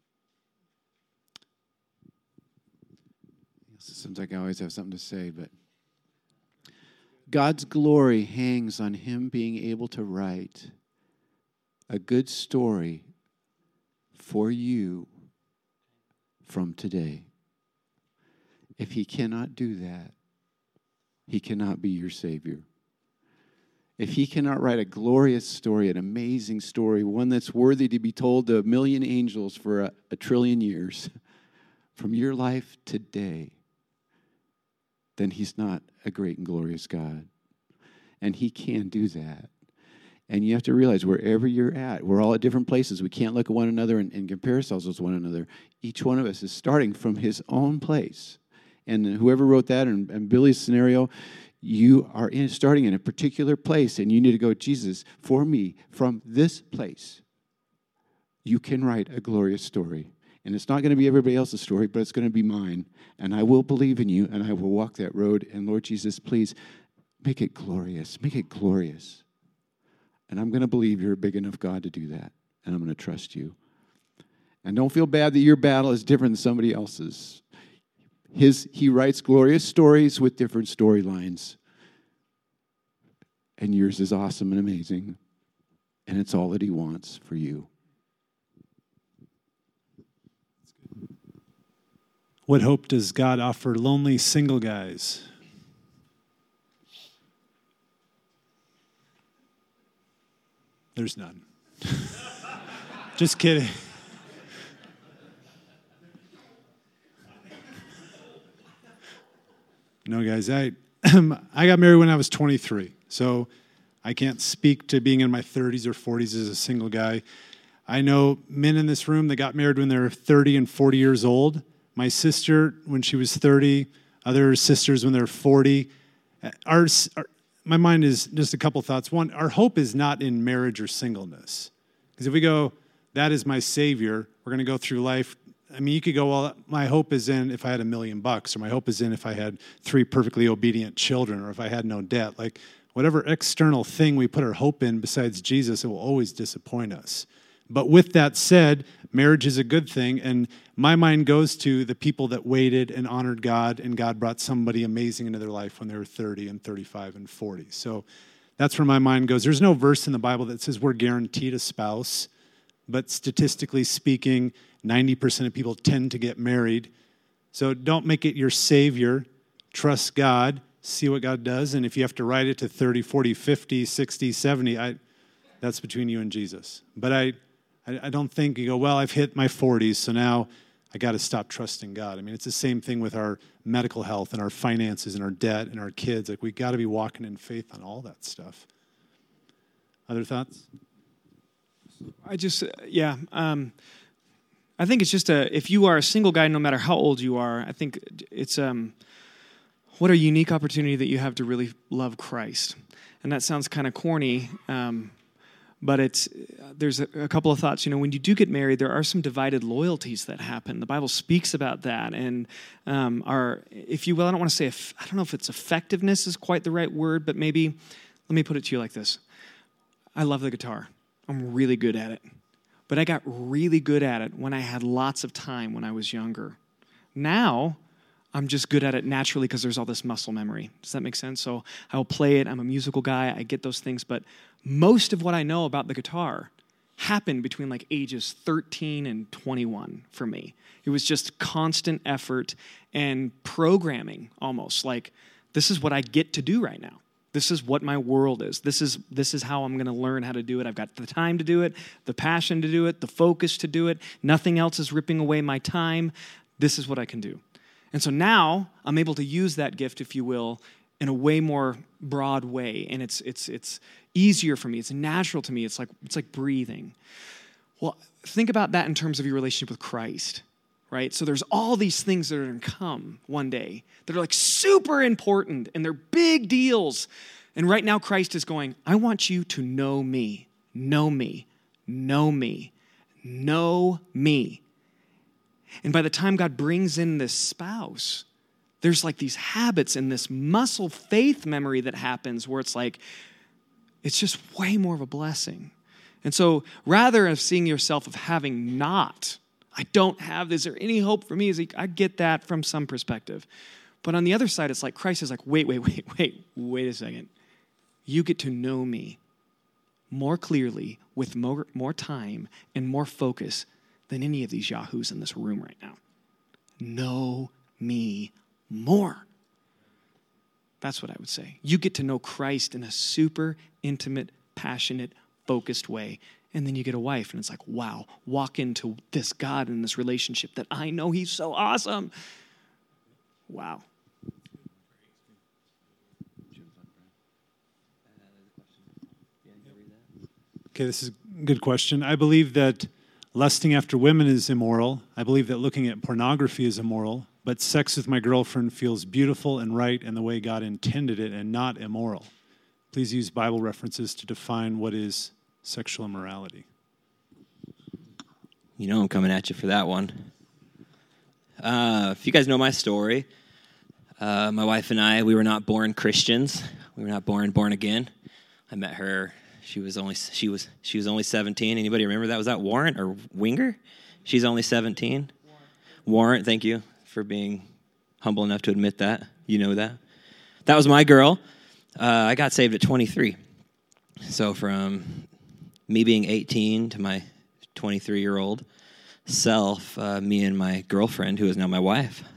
It seems like I always have something to say, but God's glory hangs on him being able to write a good story for you from today. If he cannot do that, he cannot be your Savior. If he cannot write a glorious story, an amazing story, one that's worthy to be told to a million angels for a, a trillion years, from your life today, then he's not a great and glorious God. And he can do that. And you have to realize wherever you're at, we're all at different places. We can't look at one another and, and compare ourselves with one another. Each one of us is starting from his own place. And whoever wrote that, and, and Billy's scenario, you are in, starting in a particular place, and you need to go, Jesus, for me, from this place, you can write a glorious story. And it's not going to be everybody else's story, but it's going to be mine. And I will believe in you, and I will walk that road. And Lord Jesus, please make it glorious. Make it glorious. And I'm going to believe you're a big enough God to do that. And I'm going to trust you. And don't feel bad that your battle is different than somebody else's. His, he writes glorious stories with different storylines. And yours is awesome and amazing. And it's all that he wants for you. What hope does God offer lonely single guys? There's none. Just kidding. No, guys, I I got married when I was twenty-three, so I can't speak to being in my thirties or forties as a single guy. I know men in this room that got married when they were thirty and forty years old. My sister, when she was thirty, other sisters when they're forty. Our, our, my mind is just a couple thoughts. One, our hope is not in marriage or singleness. Because if we go, that is my Savior, we're going to go through life. I mean, you could go, well, my hope is in if I had a million bucks, or my hope is in if I had three perfectly obedient children, or if I had no debt. Like, whatever external thing we put our hope in besides Jesus, it will always disappoint us. But with that said, marriage is a good thing, and my mind goes to the people that waited and honored God, and God brought somebody amazing into their life when they were thirty and thirty-five and forty. So that's where my mind goes. There's no verse in the Bible that says we're guaranteed a spouse, but statistically speaking, ninety percent of people tend to get married. So don't make it your Savior. Trust God. See what God does. And if you have to ride it to thirty, forty, fifty, sixty, seventy, I, that's between you and Jesus. But I, I don't think you go, well, I've hit my forties, so now I got to stop trusting God. I mean, it's the same thing with our medical health and our finances and our debt and our kids. Like, we got to be walking in faith on all that stuff. Other thoughts? I just, yeah. Um, I think it's just a, if you are a single guy, no matter how old you are, I think it's, um, what a unique opportunity that you have to really love Christ. And that sounds kind of corny, um, but it's, there's a, a couple of thoughts. You know, when you do get married, there are some divided loyalties that happen. The Bible speaks about that. And um, our, if you will, I don't want to say, I don't know if it's effectiveness is quite the right word, but maybe, let me put it to you like this. I love the guitar. I'm really good at it. But I got really good at it when I had lots of time when I was younger. Now, I'm just good at it naturally because there's all this muscle memory. Does that make sense? So I will play it. I'm a musical guy. I get those things. But most of what I know about the guitar happened between like ages thirteen and twenty-one for me. It was just constant effort and programming almost. Like, this is what I get to do right now. This is what my world is. This is this is how I'm going to learn how to do it. I've got the time to do it, the passion to do it, the focus to do it. Nothing else is ripping away my time. This is what I can do. And so now I'm able to use that gift, if you will, in a way more broad way. And it's it's it's easier for me. It's natural to me. It's like it's like breathing. Well, think about that in terms of your relationship with Christ. Right? So there's all these things that are going to come one day that are like super important and they're big deals. And right now Christ is going, I want you to know me, know me, know me, know me. And by the time God brings in this spouse, there's like these habits and this muscle faith memory that happens where it's like, it's just way more of a blessing. And so rather than seeing yourself of having not, I don't have, is there any hope for me? Is he, I get that from some perspective. But on the other side, it's like Christ is like, wait, wait, wait, wait, wait a second. You get to know me more clearly with more, more time and more focus than any of these yahoos in this room right now. Know me more. That's what I would say. You get to know Christ in a super intimate, passionate, focused way. And then you get a wife, and it's like, wow, walk into this God in this relationship that I know he's so awesome. Wow. Okay, this is a good question. I believe that lusting after women is immoral. I believe that looking at pornography is immoral. But sex with my girlfriend feels beautiful and right in the way God intended it and not immoral. Please use Bible references to define what is sexual immorality. You know I'm coming at you for that one. Uh, if you guys know my story, uh, my wife and I, we were not born Christians. We were not born born again. I met her. She was only she was she was only seventeen. Anybody remember that? Was that Warrant or Winger? She's only seventeen. Warrant. Warrant, thank you for being humble enough to admit that. You know that. That was my girl. Uh, I got saved at twenty-three. So from me being eighteen to my twenty-three-year-old self, uh, me and my girlfriend, who is now my wife,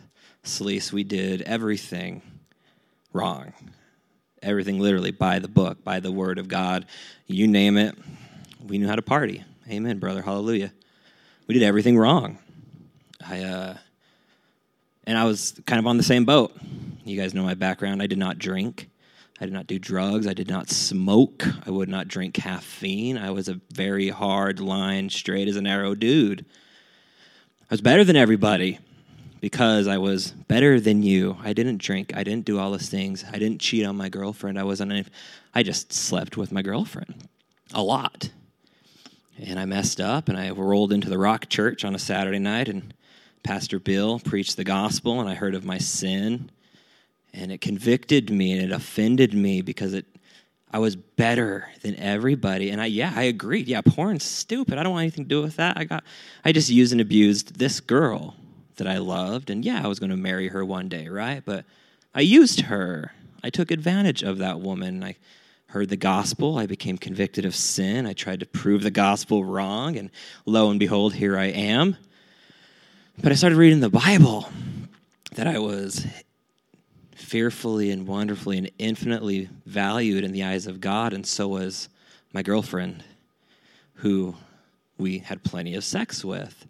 Celise, we did everything wrong. Everything literally by the book, by the word of God. You name it, we knew how to party. Amen, brother. Hallelujah. We did everything wrong. I, uh, and I was kind of on the same boat. You guys know my background. I did not drink. I did not do drugs. I did not smoke. I would not drink caffeine. I was a very hard line, straight as an arrow dude. I was better than everybody because I was better than you. I didn't drink. I didn't do all those things. I didn't cheat on my girlfriend. I wasn't. I just slept with my girlfriend a lot. And I messed up, and I rolled into the Rock Church on a Saturday night, and Pastor Bill preached the gospel, and I heard of my sin, and it convicted me, and it offended me because it I was better than everybody. And I, yeah, I agreed. Yeah, porn's stupid. I don't want anything to do with that. I got, I just used and abused this girl that I loved, and yeah, I was going to marry her one day, right? But I used her. I took advantage of that woman. I heard the gospel. I became convicted of sin. I tried to prove the gospel wrong, and lo and behold, here I am. But I started reading the Bible, that I was fearfully and wonderfully and infinitely valued in the eyes of God, and so was my girlfriend, who we had plenty of sex with.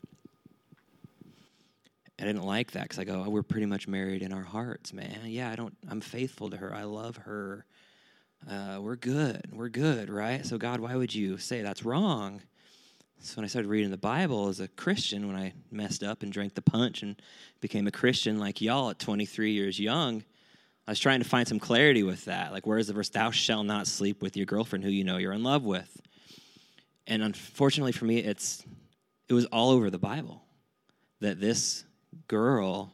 I didn't like that because I go, oh, we're pretty much married in our hearts, man. Yeah, I don't. I'm faithful to her. I love her. Uh, we're good. We're good, right? So God, why would you say that's wrong? So when I started reading the Bible as a Christian, when I messed up and drank the punch and became a Christian like y'all at twenty-three years young, I was trying to find some clarity with that. Like, where's the verse, thou shalt not sleep with your girlfriend who you know you're in love with? And unfortunately for me, it's it was all over the Bible that this girl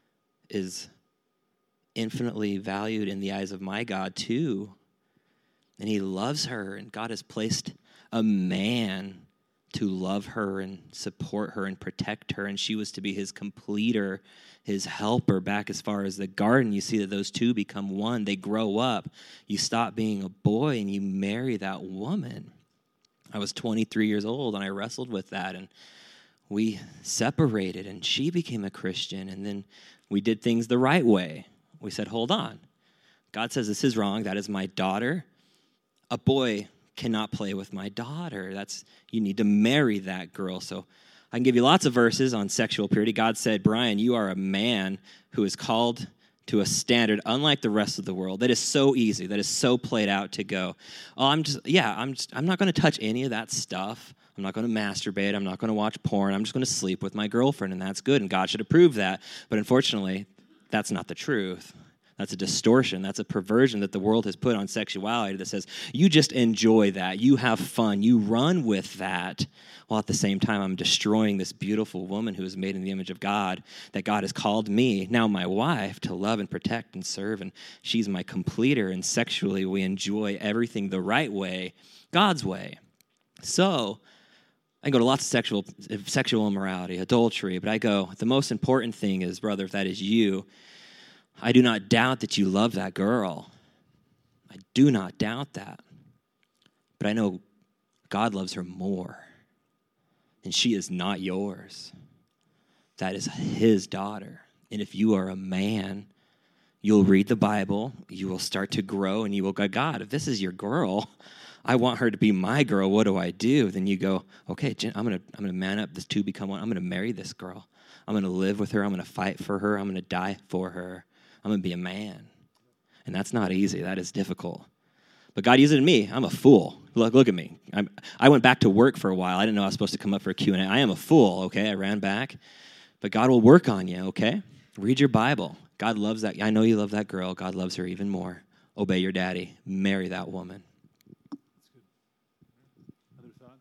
is infinitely valued in the eyes of my God too. And he loves her, and God has placed a man to love her and support her and protect her, and she was to be his completer, his helper back as far as the garden. You see that those two become one. They grow up. You stop being a boy and you marry that woman. I was twenty-three years old, and I wrestled with that, and we separated, and she became a Christian, and then we did things the right way. We said, hold on. God says this is wrong. That is my daughter. A boy cannot play with my daughter. That's you need to marry that girl. So I can give you lots of verses on sexual purity. God said, Brian, you are a man who is called to a standard unlike the rest of the world. That is so easy. That is so played out to go, oh, I'm just, yeah, I'm just, I'm not going to touch any of that stuff. I'm not going to masturbate. I'm not going to watch porn. I'm just going to sleep with my girlfriend, and that's good, and God should approve that. But unfortunately, that's not the truth. That's a distortion. That's a perversion that the world has put on sexuality that says, you just enjoy that. You have fun. You run with that. While at the same time, I'm destroying this beautiful woman who is made in the image of God, that God has called me, now my wife, to love and protect and serve. And she's my completer. And sexually, we enjoy everything the right way, God's way. So I go to lots of sexual, sexual immorality, adultery. But I go, the most important thing is, brother, if that is you, I do not doubt that you love that girl. I do not doubt that. But I know God loves her more. And she is not yours. That is his daughter. And if you are a man, you'll read the Bible, you will start to grow, and you will go, God, if this is your girl, I want her to be my girl. What do I do? Then you go, okay, I'm going to I'm gonna man up. This two become one. I'm going to marry this girl. I'm going to live with her. I'm going to fight for her. I'm going to die for her. I'm going to be a man. And that's not easy. That is difficult. But God used it in me. I'm a fool. Look, look at me. I'm, I went back to work for a while. I didn't know I was supposed to come up for a Q and A. I am a fool, okay? I ran back. But God will work on you, okay? Read your Bible. God loves that. I know you love that girl. God loves her even more. Obey your daddy. Marry that woman. Other thoughts?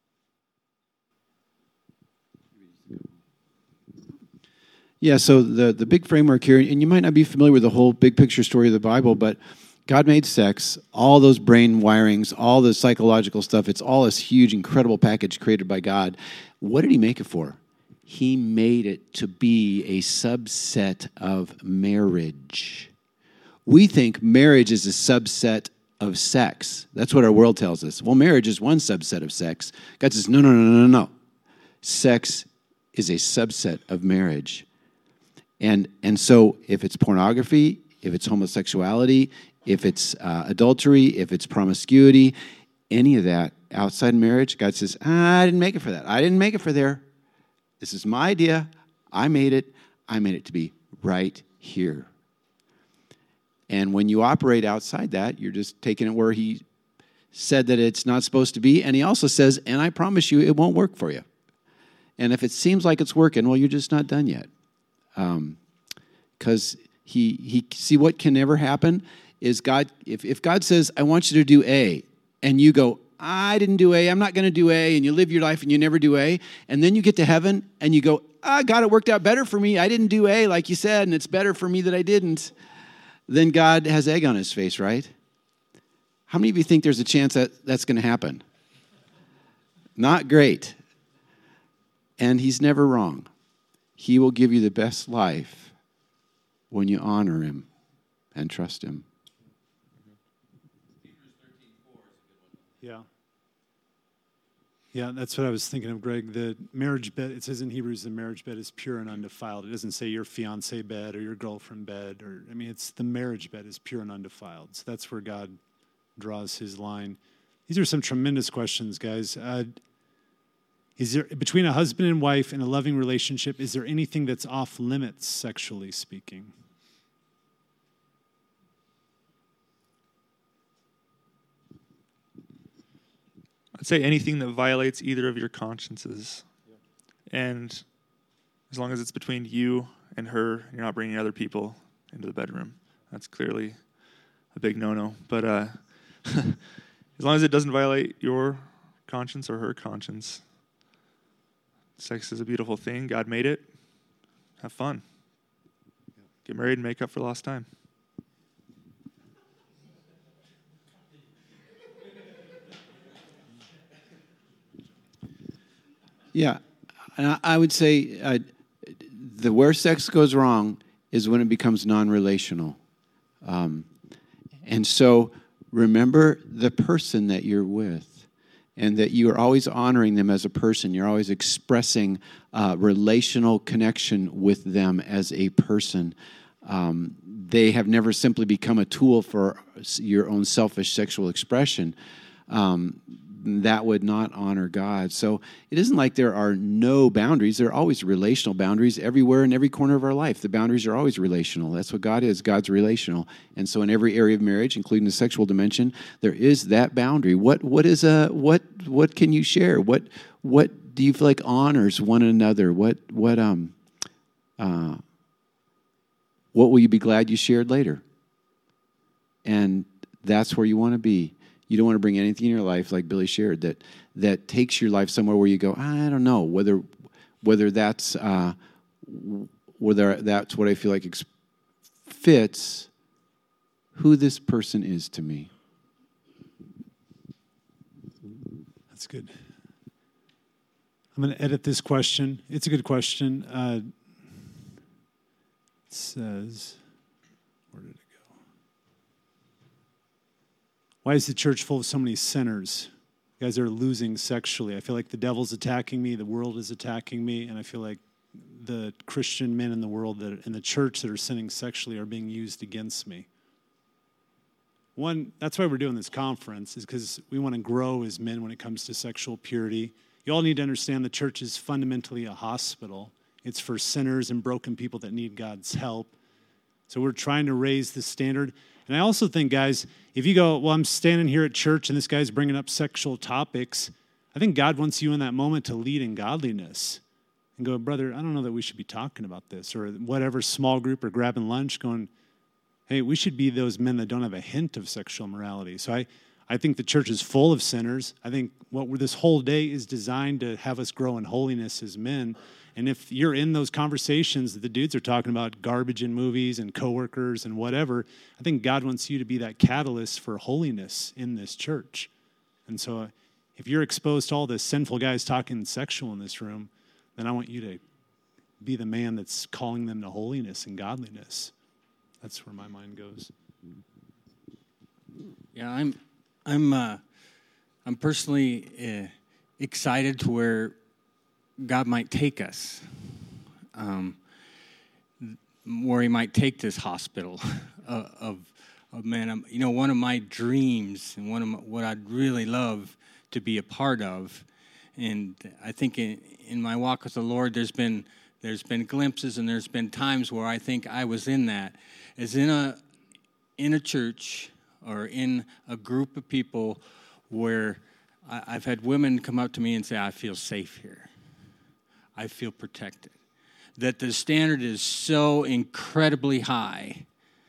Yeah, so the, the big framework here, and you might not be familiar with the whole big picture story of the Bible, but God made sex, all those brain wirings, all the psychological stuff, it's all this huge, incredible package created by God. What did he make it for? He made it to be a subset of marriage. We think marriage is a subset of sex. That's what our world tells us. Well, marriage is one subset of sex. God says, no, no, no, no, no, no. Sex is a subset of marriage. And and so if it's pornography, if it's homosexuality, if it's uh, adultery, if it's promiscuity, any of that outside marriage, God says, ah, I didn't make it for that. I didn't make it for there. This is my idea. I made it. I made it to be right here. And when you operate outside that, you're just taking it where he said that it's not supposed to be. And he also says, and I promise you, it won't work for you. And if it seems like it's working, well, you're just not done yet. Because um, he, he, see, what can never happen is God, if, if God says, I want you to do A, and you go, I didn't do A, I'm not going to do A, and you live your life and you never do A, and then you get to heaven and you go, ah, God, it worked out better for me. I didn't do A like you said, and it's better for me that I didn't. Then God has egg on his face, right? How many of you think there's a chance that that's going to happen? Not great. And he's never wrong. He will give you the best life when you honor him and trust him. Yeah. Yeah, that's what I was thinking of, Greg. The marriage bed, it says in Hebrews, the marriage bed is pure and undefiled. It doesn't say your fiance bed or your girlfriend bed. or I mean, it's the marriage bed is pure and undefiled. So that's where God draws his line. These are some tremendous questions, guys. Uh, is there, between a husband and wife in a loving relationship, is there anything that's off limits, sexually speaking? I'd say anything that violates either of your consciences. Yeah. And as long as it's between you and her, you're not bringing other people into the bedroom. That's clearly a big no-no. But uh, as long as it doesn't violate your conscience or her conscience, sex is a beautiful thing. God made it. Have fun. Get married and make up for lost time. Yeah, and I would say uh, the where sex goes wrong is when it becomes non-relational. Um, and so remember the person that you're with and that you are always honoring them as a person. You're always expressing uh, relational connection with them as a person. Um, they have never simply become a tool for your own selfish sexual expression. Um that would not honor God. So it isn't like there are no boundaries. There are always relational boundaries everywhere in every corner of our life. The boundaries are always relational. That's what God is. God's relational. And so in every area of marriage, including the sexual dimension, there is that boundary. What what is a what what can you share? What what do you feel like honors one another? What what um uh what will you be glad you shared later? And that's where you want to be. You don't want to bring anything in your life, like Billy shared, that that takes your life somewhere where you go, I don't know, whether whether that's uh, whether that's what I feel like ex- fits who this person is to me. That's good. I'm going to edit this question. It's a good question. Uh, it says, where did it go? Why is the church full of so many sinners? You guys are losing sexually. I feel like the devil's attacking me, the world is attacking me, and I feel like the Christian men in the world that in the church that are sinning sexually are being used against me. One, that's why we're doing this conference, is because we want to grow as men when it comes to sexual purity. You all need to understand the church is fundamentally a hospital. It's for sinners and broken people that need God's help. So we're trying to raise the standard. And I also think, guys, if you go, well, I'm standing here at church and this guy's bringing up sexual topics, I think God wants you in that moment to lead in godliness and go, brother, I don't know that we should be talking about this, or whatever small group or grabbing lunch going, hey, we should be those men that don't have a hint of sexual morality. So I, I think the church is full of sinners. I think what we're, this whole day is designed to have us grow in holiness as men. And if you're in those conversations that the dudes are talking about garbage in movies and coworkers and whatever, I think God wants you to be that catalyst for holiness in this church. And so uh, if you're exposed to all the sinful guys talking sexual in this room, then I want you to be the man that's calling them to holiness and godliness. That's where my mind goes. Yeah, I'm, I'm, uh, I'm personally uh, excited to where God might take us. Um, where he might take this hospital of, of, of man, I'm, you know, one of my dreams and one of my, what I'd really love to be a part of. And I think in, in my walk with the Lord, there's been there's been glimpses and there's been times where I think I was in that, as in a in a church or in a group of people where I, I've had women come up to me and say, I feel safe here. I feel protected. That the standard is so incredibly high.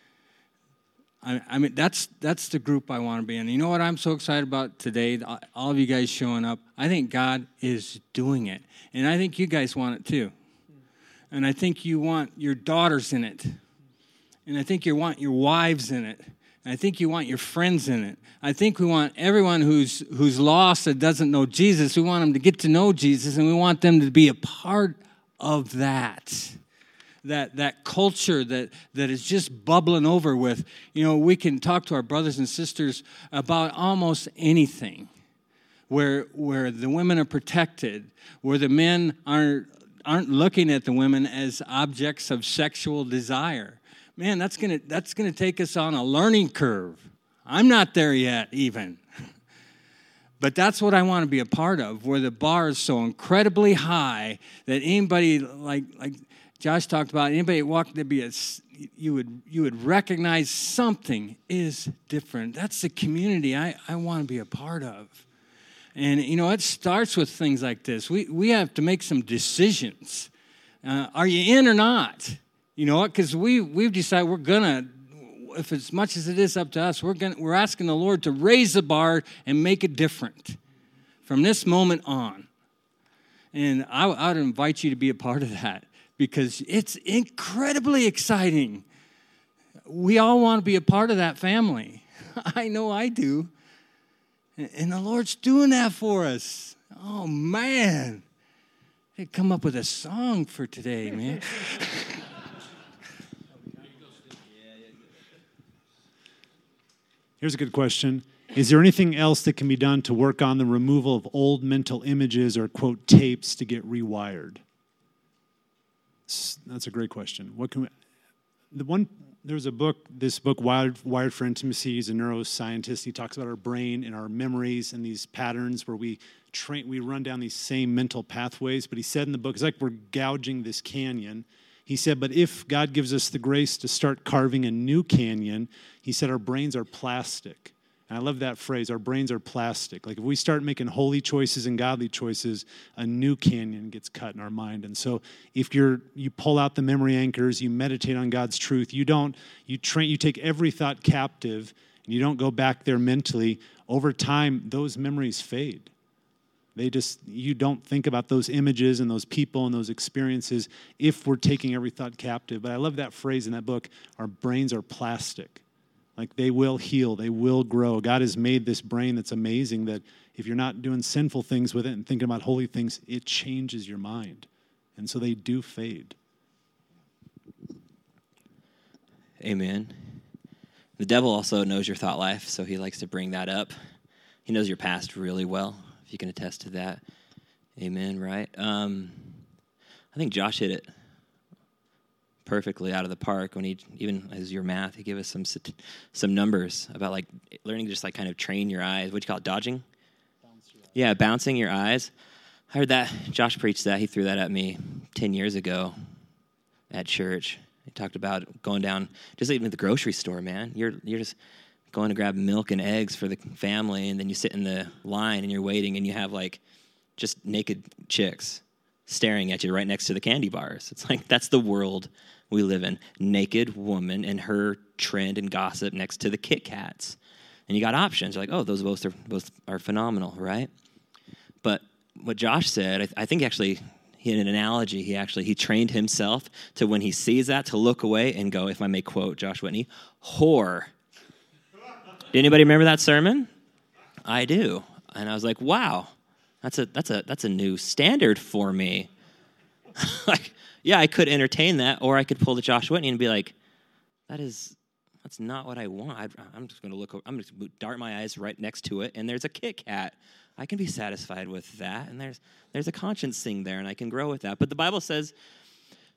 I, I mean, that's that's the group I want to be in. You know what I'm so excited about today? All of you guys showing up. I think God is doing it. And I think you guys want it too. And I think you want your daughters in it. And I think you want your wives in it. And I think you want your friends in it. I think we want everyone who's who's lost that doesn't know Jesus, we want them to get to know Jesus, and we want them to be a part of that. That that culture that, that is just bubbling over with, you know, we can talk to our brothers and sisters about almost anything, where where the women are protected, where the men aren't aren't looking at the women as objects of sexual desire. Man, that's gonna that's gonna take us on a learning curve. I'm not there yet, even. But that's what I want to be a part of, where the bar is so incredibly high that anybody like like. Josh talked about anybody walk there'd be a you would you would recognize something is different. That's the community I, I want to be a part of. And you know, it starts with things like this. We we have to make some decisions. Uh, are you in or not? You know what? Because we we've decided we're gonna, if as much as it is up to us, we're gonna we're asking the Lord to raise the bar and make it different from this moment on. And I, I would invite you to be a part of that, because it's incredibly exciting. We all want to be a part of that family. I know I do. And the Lord's doing that for us. Oh, man. They come up with a song for today, man. Here's a good question. Is there anything else that can be done to work on the removal of old mental images or, quote, tapes to get rewired? That's a great question. What can we, the one there's a book, this book Wired, Wired for Intimacy. He's a neuroscientist. He talks about our brain and our memories and these patterns where we train, we run down these same mental pathways. But he said in the book, it's like we're gouging this canyon. He said, but if God gives us the grace to start carving a new canyon, he said our brains are plastic. And I love that phrase, our brains are plastic. Like if we start making holy choices and godly choices, a new canyon gets cut in our mind. And so if you're you pull out the memory anchors, you meditate on God's truth, you don't, you train, you take every thought captive, and you don't go back there mentally, over time, those memories fade. They just, you don't think about those images and those people and those experiences if we're taking every thought captive. But I love that phrase in that book, our brains are plastic. Like they will heal, they will grow. God has made this brain that's amazing that if you're not doing sinful things with it and thinking about holy things, it changes your mind. And so they do fade. Amen. The devil also knows your thought life, so he likes to bring that up. He knows your past really well, if you can attest to that. Amen, right? Um, I think Josh hit it perfectly out of the park when he, even as your math, he gave us some some numbers about like learning to just like kind of train your eyes. What do you call it, dodging? Bounce your eyes. Yeah, bouncing your eyes. I heard that. Josh preached that. He threw that at me ten years ago at church. He talked about going down, just even at the grocery store, man. You're you're just going to grab milk and eggs for the family, and then you sit in the line and you're waiting, and you have like just naked chicks staring at you right next to the candy bars. It's like that's the world we live in. Naked woman and her trend and gossip next to the Kit Kats. And you got options. You're like, oh, those both are both are phenomenal, right? But what Josh said, I, th- I think actually, he had an analogy. He actually, he trained himself to when he sees that to look away and go, if I may quote Josh Whitney, whore. Did anybody remember that sermon? I do. And I was like, wow, that's a that's a that's a new standard for me. Like, yeah, I could entertain that, or I could pull the Josh Whitney and be like, that is, that's not what I want. I, I'm just going to look, I'm just going to dart my eyes right next to it, and there's a Kit Kat. I can be satisfied with that, and there's there's a conscience thing there, and I can grow with that. But the Bible says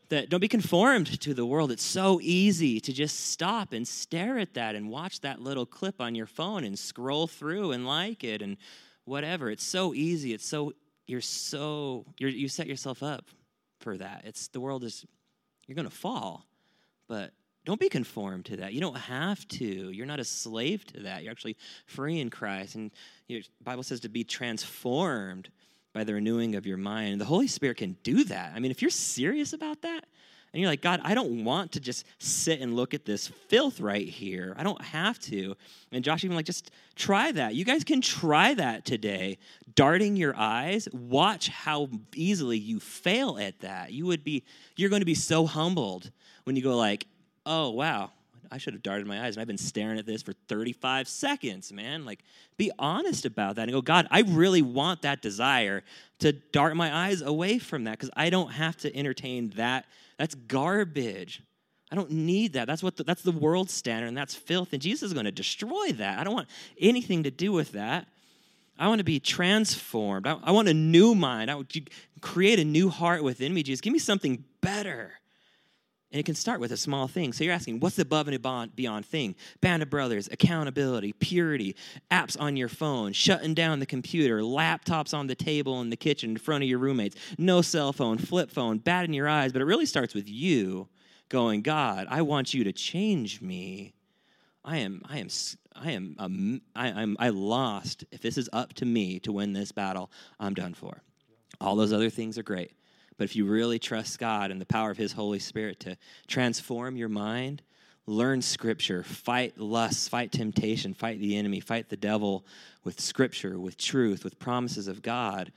that don't be conformed to the world. It's so easy to just stop and stare at that and watch that little clip on your phone and scroll through and like it and whatever. It's so easy. It's so, you're so, you're, you set yourself up for that. It's, the world is, you're going to fall, but don't be conformed to that. You don't have to. You're not a slave to that. You're actually free in Christ. And the Bible says to be transformed by the renewing of your mind. The Holy Spirit can do that. I mean, if you're serious about that, and you're like, God, I don't want to just sit and look at this filth right here. I don't have to. And Josh even like, just try that. You guys can try that today. Darting your eyes, watch how easily you fail at that. You would be, you're going to be so humbled when you go like, oh, wow, I should have darted my eyes, and I've been staring at this for thirty-five seconds, man. Like, be honest about that and go, God, I really want that desire to dart my eyes away from that because I don't have to entertain that. That's garbage. I don't need that. That's what the, that's the world standard, and that's filth, and Jesus is going to destroy that. I don't want anything to do with that. I want to be transformed. I, I want a new mind. I want to create a new heart within me, Jesus. Give me something better. And it can start with a small thing. So you're asking, what's the above and beyond thing? Band of brothers, accountability, purity, apps on your phone, shutting down the computer, laptops on the table in the kitchen in front of your roommates, no cell phone, flip phone, bad in your eyes. But it really starts with you going, God, I want you to change me. I am, I am, I am, um, I, I'm, I lost. If this is up to me to win this battle, I'm done for. All those other things are great. But if you really trust God and the power of his Holy Spirit to transform your mind, learn Scripture, fight lust, fight temptation, fight the enemy, fight the devil with Scripture, with truth, with promises of God,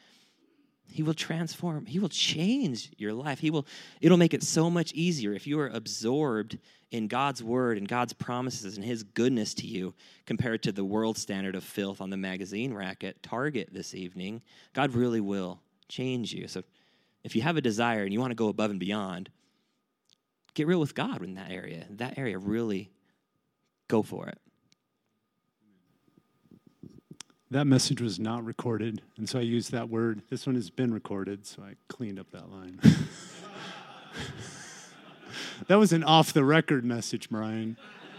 he will transform. He will change your life. He will. It'll make it so much easier if you are absorbed in God's word and God's promises and his goodness to you compared to the world standard of filth on the magazine rack at Target this evening. God really will change you. So if you have a desire and you want to go above and beyond, get real with God in that area. That area, really go for it. That message was not recorded, and so I used that word. This one has been recorded, so I cleaned up that line. That was an off-the-record message, Brian.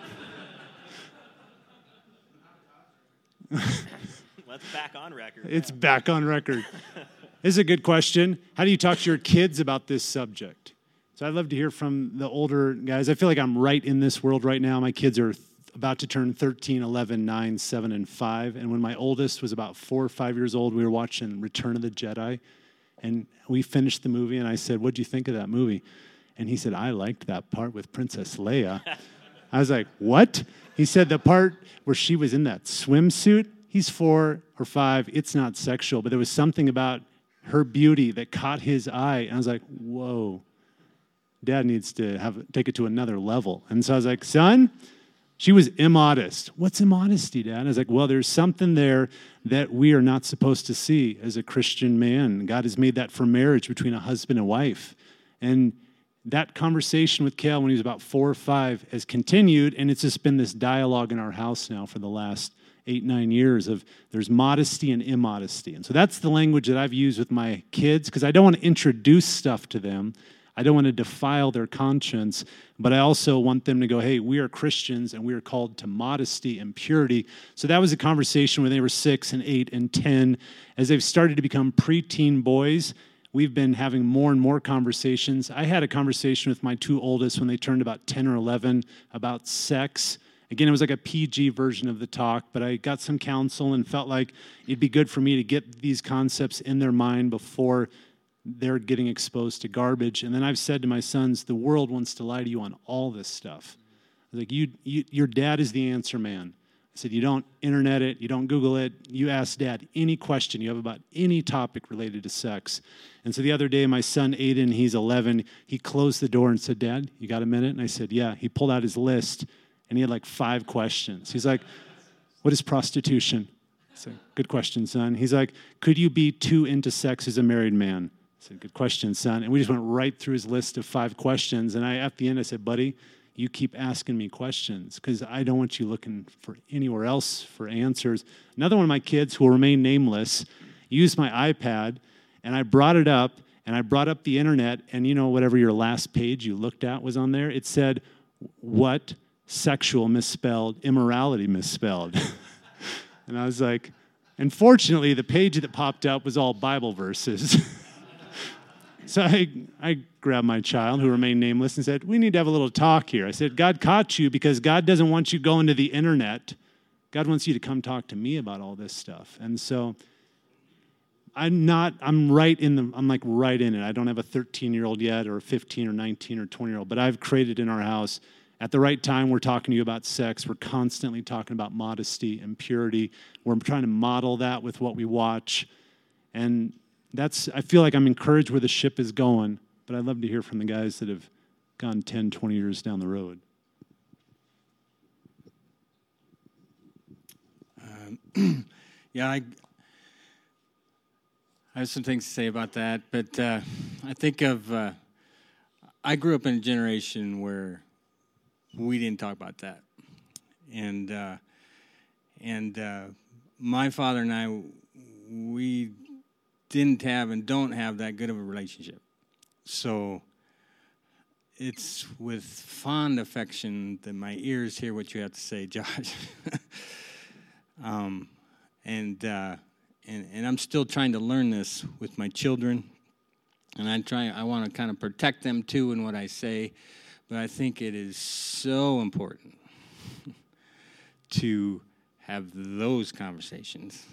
Let's back on record. It's back on record. This is a good question. How do you talk to your kids about this subject? So I'd love to hear from the older guys. I feel like I'm right in this world right now. My kids are th- about to turn thirteen, eleven, nine, seven, and five. And when my oldest was about four or five years old, we were watching Return of the Jedi. And we finished the movie, and I said, what'd you think of that movie? And he said, I liked that part with Princess Leia. I was like, what? He said the part where she was in that swimsuit. He's four or five. It's not sexual, but there was something about her beauty that caught his eye. And I was like, whoa, Dad needs to have take it to another level. And so I was like, son, she was immodest. What's immodesty, Dad? I was like, well, there's something there that we are not supposed to see as a Christian man. God has made that for marriage between a husband and wife. And that conversation with Kale when he was about four or five has continued, and it's just been this dialogue in our house now for the last eight, nine years of there's modesty and immodesty. And so that's the language that I've used with my kids because I don't want to introduce stuff to them. I don't want to defile their conscience, but I also want them to go, hey, we are Christians and we are called to modesty and purity. So that was a conversation when they were six and eight and ten. As they've started to become preteen boys, we've been having more and more conversations. I had a conversation with my two oldest when they turned about ten or eleven about sex. Again, it was like a P G version of the talk, but I got some counsel and felt like it'd be good for me to get these concepts in their mind before they're getting exposed to garbage. And then I've said to my sons, the world wants to lie to you on all this stuff. I was like, you, you, your dad is the answer man. I said, you don't internet it, you don't Google it, you ask Dad any question you have about any topic related to sex. And so the other day, my son Aiden, he's eleven, he closed the door and said, Dad, you got a minute? And I said, yeah. He pulled out his list, and he had like five questions. He's like, what is prostitution? I said, good question, son. He's like, could you be too into sex as a married man? I said, good question, son. And we just went right through his list of five questions. And I, at the end, I said, buddy, you keep asking me questions because I don't want you looking for anywhere else for answers. Another one of my kids who will remain nameless used my iPad, and I brought it up, And I brought up the internet, and you know, whatever your last page you looked at was on there, it said, what sexual misspelled, immorality misspelled. And I was like, and fortunately, the page that popped up was all Bible verses. So I, I grabbed my child, who remained nameless, and said, we need to have a little talk here. I said, God caught you because God doesn't want you going to the internet. God wants you to come talk to me about all this stuff. And so I'm not, I'm right in the, I'm like right in it. I don't have a thirteen-year-old yet, or a fifteen or nineteen or twenty-year-old, but I've created in our house, at the right time, we're talking to you about sex. We're constantly talking about modesty and purity. We're trying to model that with what we watch. And that's, I feel like I'm encouraged where the ship is going, but I'd love to hear from the guys that have gone ten, twenty years down the road. Um, yeah, I, I have some things to say about that, but uh, I think of, uh, I grew up in a generation where we didn't talk about that. And, uh, and uh, my father and I, we didn't have and don't have that good of a relationship. So it's with fond affection that my ears hear what you have to say, Josh. um, and, uh, and and I'm still trying to learn this with my children, and I try. I want to kind of protect them too in what I say, but I think it is so important to have those conversations.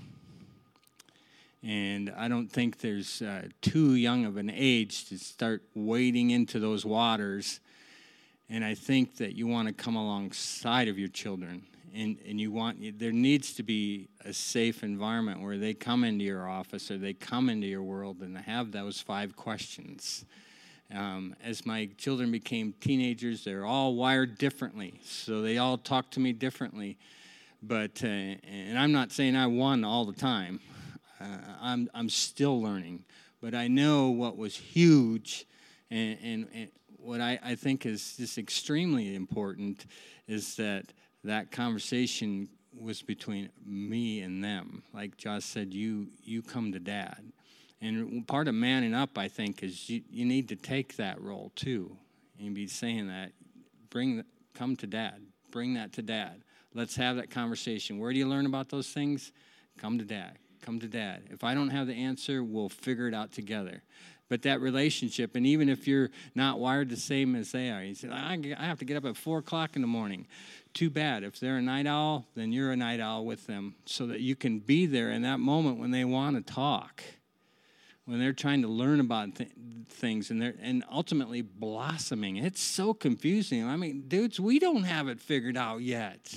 And I don't think there's uh, too young of an age to start wading into those waters. And I think that you want to come alongside of your children. And, and you want, there needs to be a safe environment where they come into your office or they come into your world and have those five questions. Um, as my children became teenagers, they're all wired differently. So they all talk to me differently. But, uh, and I'm not saying I won all the time. Uh, I'm I'm still learning, but I know what was huge, and, and, and what I, I think is just extremely important is that that conversation was between me and them. Like Josh said, you you come to Dad, and part of manning up, I think, is you, you need to take that role too, and be saying that, bring the, come to Dad, bring that to Dad. Let's have that conversation. Where do you learn about those things? Come to Dad. Come to Dad. If I don't have the answer, we'll figure it out together. But that relationship, and even if you're not wired the same as they are, you say, I have to get up at four o'clock in the morning. Too bad. If they're a night owl, then you're a night owl with them so that you can be there in that moment when they want to talk, when they're trying to learn about th- things and they're and ultimately blossoming. It's so confusing. I mean, dudes, we don't have it figured out yet.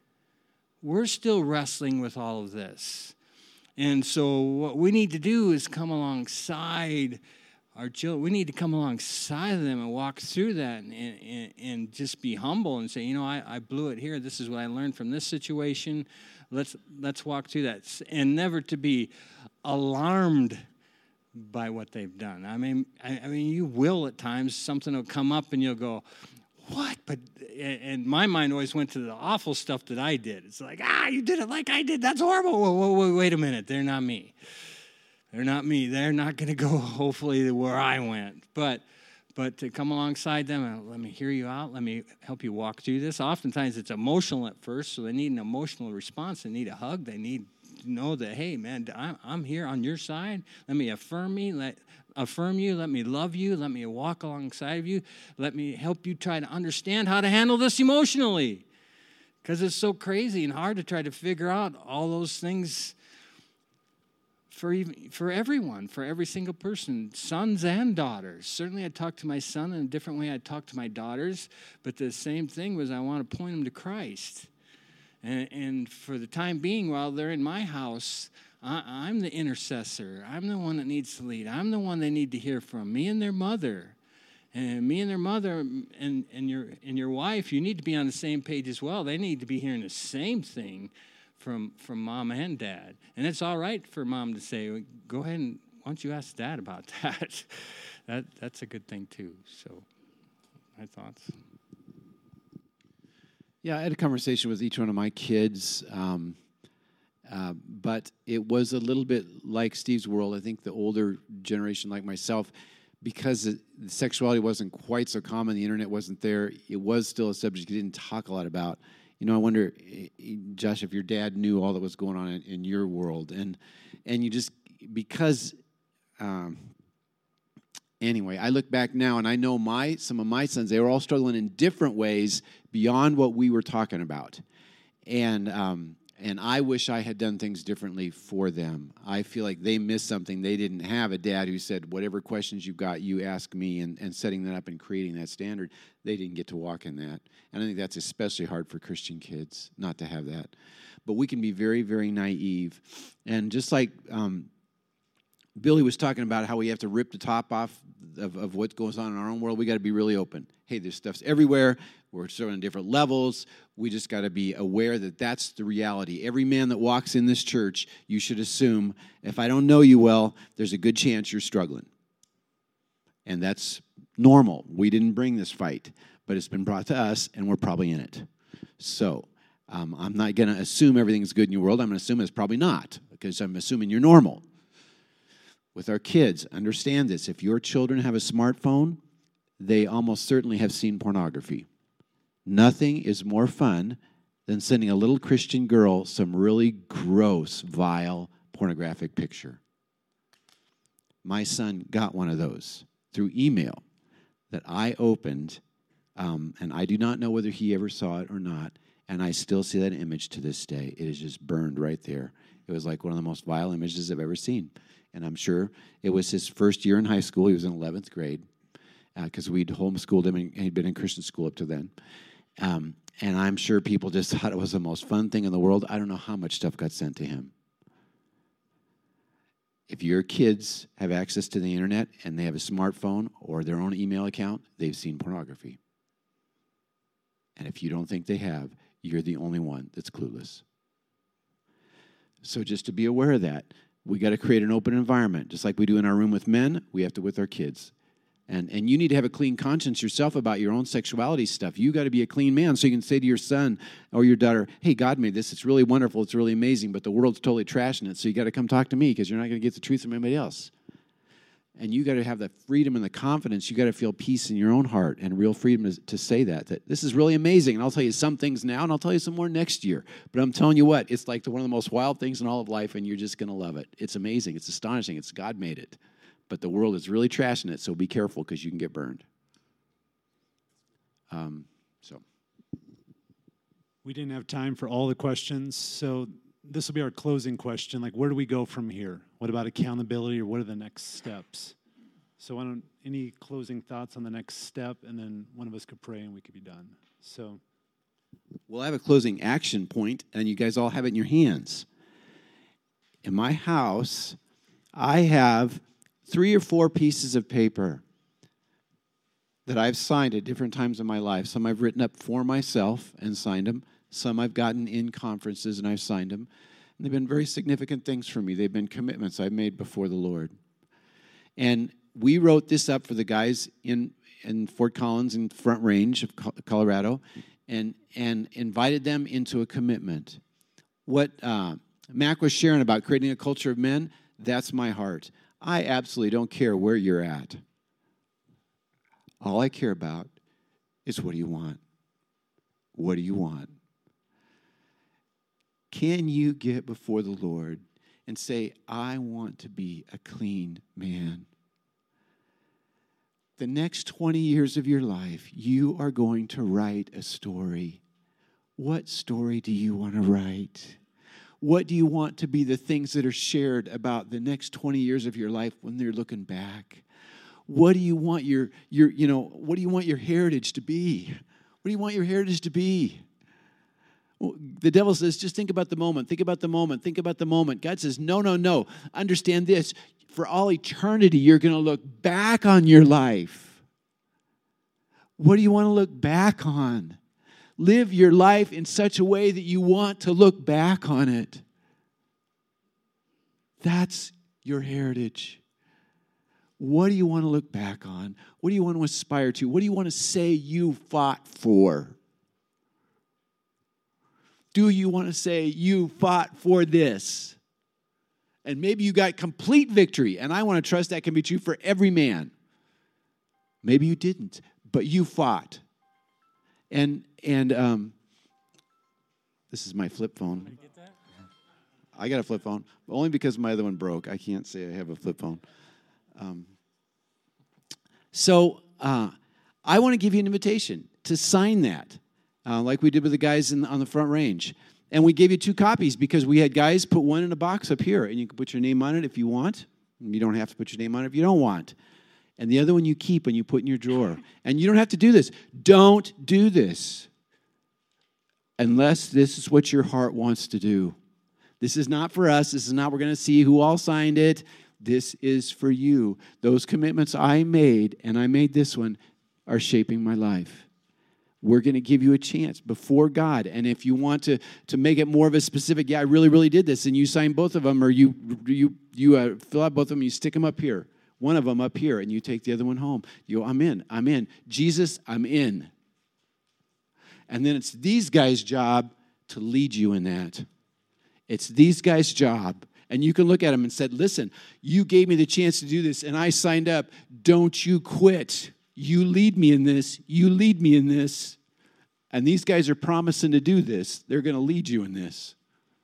We're still wrestling with all of this. And so what we need to do is come alongside our children. We need to come alongside of them and walk through that and, and, and just be humble and say, you know, I, I blew it here. This is what I learned from this situation. Let's let's walk through that. And never to be alarmed by what they've done. I mean, I, I mean, you will at times. Something will come up and you'll go, what? But and my mind always went to the awful stuff that I did. It's like, ah, you did it like I did. That's horrible. Whoa, whoa, whoa, wait a minute. They're not me. They're not me. They're not going to go, hopefully, to where I went. But but to come alongside them and let me hear you out. Let me help you walk through this. Oftentimes it's emotional at first, so they need an emotional response. They need a hug. They need to know that, hey, man, I'm, I'm here on your side. Let me affirm me. Let affirm you. Let me love you. Let me walk alongside of you. Let me help you try to understand how to handle this emotionally. Because it's so crazy and hard to try to figure out all those things for even, for everyone, for every single person, sons and daughters. Certainly I talk to my son in a different way I talk to my daughters, but the same thing was I want to point them to Christ. And, and for the time being, while they're in my house, I, I'm the intercessor. I'm the one that needs to lead. I'm the one they need to hear from, me and their mother. And me and their mother and, and your and your wife, you need to be on the same page as well. They need to be hearing the same thing from from mom and dad. And it's all right for mom to say, go ahead and why don't you ask dad about that? that that's a good thing too. So my thoughts. Yeah, I had a conversation with each one of my kids. Um, Uh, but it was a little bit like Steve's world. I think the older generation, like myself, because the sexuality wasn't quite so common, the internet wasn't there, it was still a subject you didn't talk a lot about. You know, I wonder, Josh, if your dad knew all that was going on in, in your world. And and you just, because, um, anyway, I look back now and I know my some of my sons, they were all struggling in different ways beyond what we were talking about. And um, and I wish I had done things differently for them. I feel like they missed something. They didn't have a dad who said, whatever questions you've got, you ask me, and, and setting that up and creating that standard. They didn't get to walk in that. And I think that's especially hard for Christian kids, not to have that. But we can be very, very naive. And just like um, Billy was talking about how we have to rip the top off of, of what goes on in our own world, we got to be really open. Hey, this stuff's everywhere. We're sort of on different levels. We just got to be aware that that's the reality. Every man that walks in this church, you should assume, if I don't know you well, there's a good chance you're struggling. And that's normal. We didn't bring this fight, but it's been brought to us, and we're probably in it. So um, I'm not going to assume everything's good in your world. I'm going to assume it's probably not, because I'm assuming you're normal. With our kids, understand this. If your children have a smartphone, they almost certainly have seen pornography. Nothing is more fun than sending a little Christian girl some really gross, vile, pornographic picture. My son got one of those through email that I opened, um, and I do not know whether he ever saw it or not, and I still see that image to this day. It is just burned right there. It was like one of the most vile images I've ever seen. And I'm sure it was his first year in high school. He was in eleventh grade because uh, we'd homeschooled him, and he'd been in Christian school up to then. Um, and I'm sure people just thought it was the most fun thing in the world. I don't know how much stuff got sent to him. If your kids have access to the internet and they have a smartphone or their own email account, they've seen pornography. And if you don't think they have, you're the only one that's clueless. So just to be aware of that, we got to create an open environment. Just like we do in our room with men, we have to with our kids. And and you need to have a clean conscience yourself about your own sexuality stuff. You got to be a clean man so you can say to your son or your daughter, hey, God made this. It's really wonderful. It's really amazing, but the world's totally trashing it. So you got to come talk to me because you're not going to get the truth from anybody else. And you got to have the freedom and the confidence. You got to feel peace in your own heart and real freedom to, to say that, that this is really amazing. And I'll tell you some things now, and I'll tell you some more next year. But I'm telling you what, it's like the, one of the most wild things in all of life, and you're just going to love it. It's amazing. It's astonishing. It's God made it. But the world is really trashing it, so be careful because you can get burned. Um, so. We didn't have time for all the questions, so this will be our closing question. Like, where do we go from here? What about accountability, or what are the next steps? So why don't, any closing thoughts on the next step, and then one of us could pray and we could be done. So. Well, I have a closing action point, and you guys all have it in your hands. In my house, I have three or four pieces of paper that I've signed at different times in my life. Some I've written up for myself and signed them. Some I've gotten in conferences and I've signed them. And they've been very significant things for me. They've been commitments I've made before the Lord. And we wrote this up for the guys in, in Fort Collins in Front Range of Colorado and, and invited them into a commitment. What uh, Mac was sharing about creating a culture of men, that's my heart. I absolutely don't care where you're at. All I care about is what do you want? What do you want? Can you get before the Lord and say, I want to be a clean man? The next twenty years of your life, you are going to write a story. What story do you want to write? What do you want to be the things that are shared about the next twenty years of your life when they're looking back? What do you want your, your, you know, what do you want your heritage to be? What do you want your heritage to be? Well, the devil says, just think about the moment, think about the moment, think about the moment. God says, no, no, no. Understand this. For all eternity, you're going to look back on your life. What do you want to look back on? Live your life in such a way that you want to look back on it. That's your heritage. What do you want to look back on? What do you want to aspire to? What do you want to say you fought for? Do you want to say you fought for this? And maybe you got complete victory, and I want to trust that can be true for every man. Maybe you didn't, but you fought. And and um, this is my flip phone. Did you get that? I got a flip phone, only because my other one broke. I can't say I have a flip phone. Um, so uh, I want to give you an invitation to sign that, uh, like we did with the guys in, on the front range. And we gave you two copies because we had guys put one in a box up here, and you can put your name on it if you want. You don't have to put your name on it if you don't want. And the other one you keep and you put in your drawer. And you don't have to do this. Don't do this unless this is what your heart wants to do. This is not for us. This is not, we're going to see who all signed it. This is for you. Those commitments I made, and I made this one, are shaping my life. We're going to give you a chance before God. And if you want to, to make it more of a specific, yeah, I really, really did this, and you sign both of them, or you you you uh, fill out both of them, you stick them up here, one of them up here, and you take the other one home. You go, I'm in, I'm in. Jesus, I'm in. And then it's these guys' job to lead you in that. It's these guys' job. And you can look at them and say, listen, you gave me the chance to do this, and I signed up. Don't you quit. You lead me in this. You lead me in this. And these guys are promising to do this. They're going to lead you in this.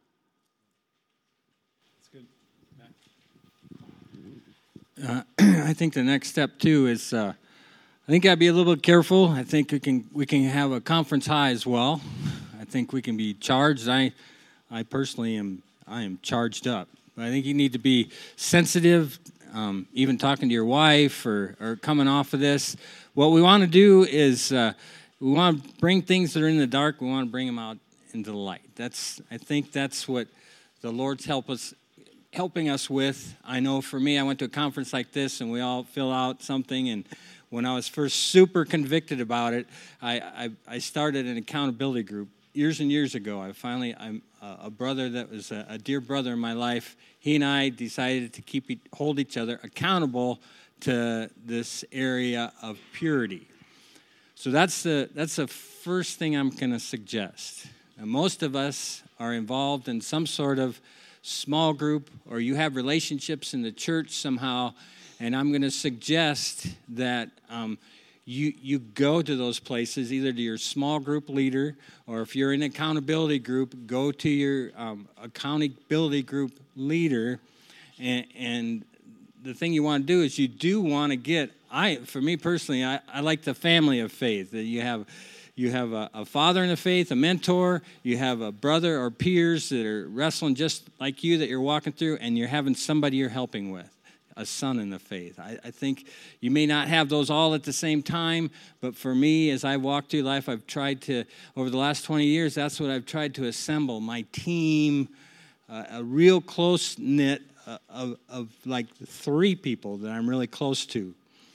That's good. Uh, I think the next step, too, is uh, I think I'd be a little bit careful. I think we can we can have a conference high as well. I think we can be charged. I I personally am I am charged up. But I think you need to be sensitive. Um, even talking to your wife or, or coming off of this. What we want to do is uh, we want to bring things that are in the dark, we want to bring them out into the light. That's I think that's what the Lord's help us, helping us with. I know for me, I went to a conference like this, and we all fill out something, and when I was first super convicted about it, I, I, I started an accountability group years and years ago. I finally, I'm uh, a brother that was a, a dear brother in my life. He and I decided to keep e- hold each other accountable to this area of purity. So that's the that's the first thing I'm going to suggest. Now, most of us are involved in some sort of small group, or you have relationships in the church somehow, and I'm going to suggest that um, you you go to those places, either to your small group leader, or if you're in an accountability group, go to your um, accountability group leader. And, and the thing you want to do is you do want to get, I for me personally, I, I like the family of faith. That you have you have a, a father in the faith, a mentor, you have a brother or peers that are wrestling just like you that you're walking through, and you're having somebody you're helping with. A son in the faith. I, I think you may not have those all at the same time, but for me, as I walk through life, I've tried to, over the last twenty years, that's what I've tried to assemble, my team, uh, a real close-knit uh, of, of like three people that I'm really close to,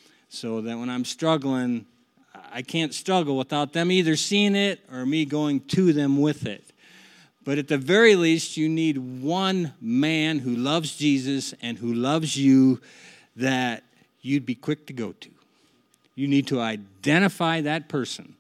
so that when I'm struggling, I can't struggle without them either seeing it or me going to them with it. But at the very least, you need one man who loves Jesus and who loves you that you'd be quick to go to. You need to identify that person.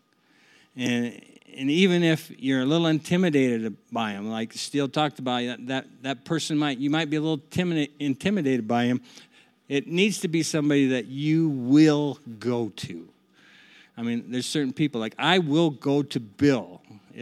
And, and even if you're a little intimidated by him, like Steele talked about, that, that, that person might, you might be a little timid, intimidated by him. It needs to be somebody that you will go to. I mean, there's certain people, like I will go to Bill.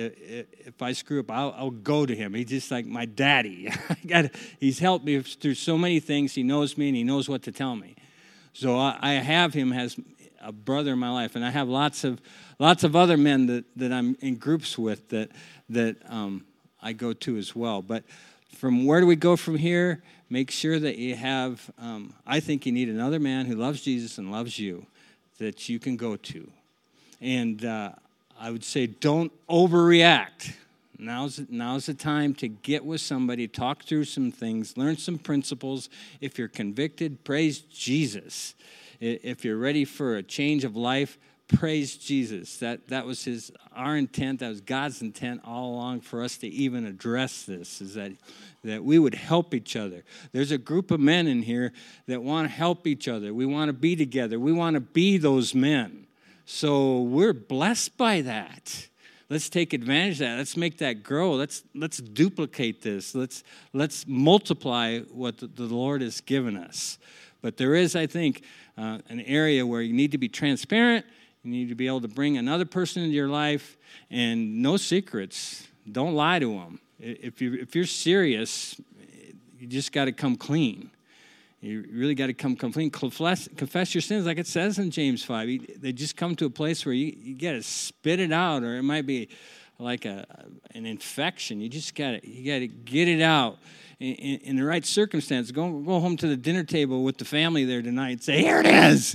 If I screw up, I'll, I'll go to him. He's just like my daddy. I got, he's helped me through so many things. He knows me, and he knows what to tell me. So I, I have him as a brother in my life, and I have lots of lots of other men that, that I'm in groups with that that um, I go to as well. But from where do we go from here? Make sure that you have. Um, I think you need another man who loves Jesus and loves you that you can go to, and. Uh, I would say don't overreact. Now's, now's the time to get with somebody, talk through some things, learn some principles. If you're convicted, praise Jesus. If you're ready for a change of life, praise Jesus. That, that was his, our intent, that was God's intent all along for us to even address this, is that, that we would help each other. There's a group of men in here that want to help each other. We want to be together. We want to be those men. So we're blessed by that. let's take advantage of that. Let's make that grow. Let's let's duplicate this. Let's let's multiply what the, the Lord has given us. But there is, I think, uh, an area where you need to be transparent. You need to be able to bring another person into your life, and no secrets. Don't lie to them. If you if you're serious, you just got to come clean. You really got to come clean. Confess, confess your sins, like it says in James five. They just come to a place where you, you got to spit it out, or it might be like a an infection. You just got to you got to get it out in, in, in the right circumstance. Go go home to the dinner table with the family there tonight and say, "Here it is."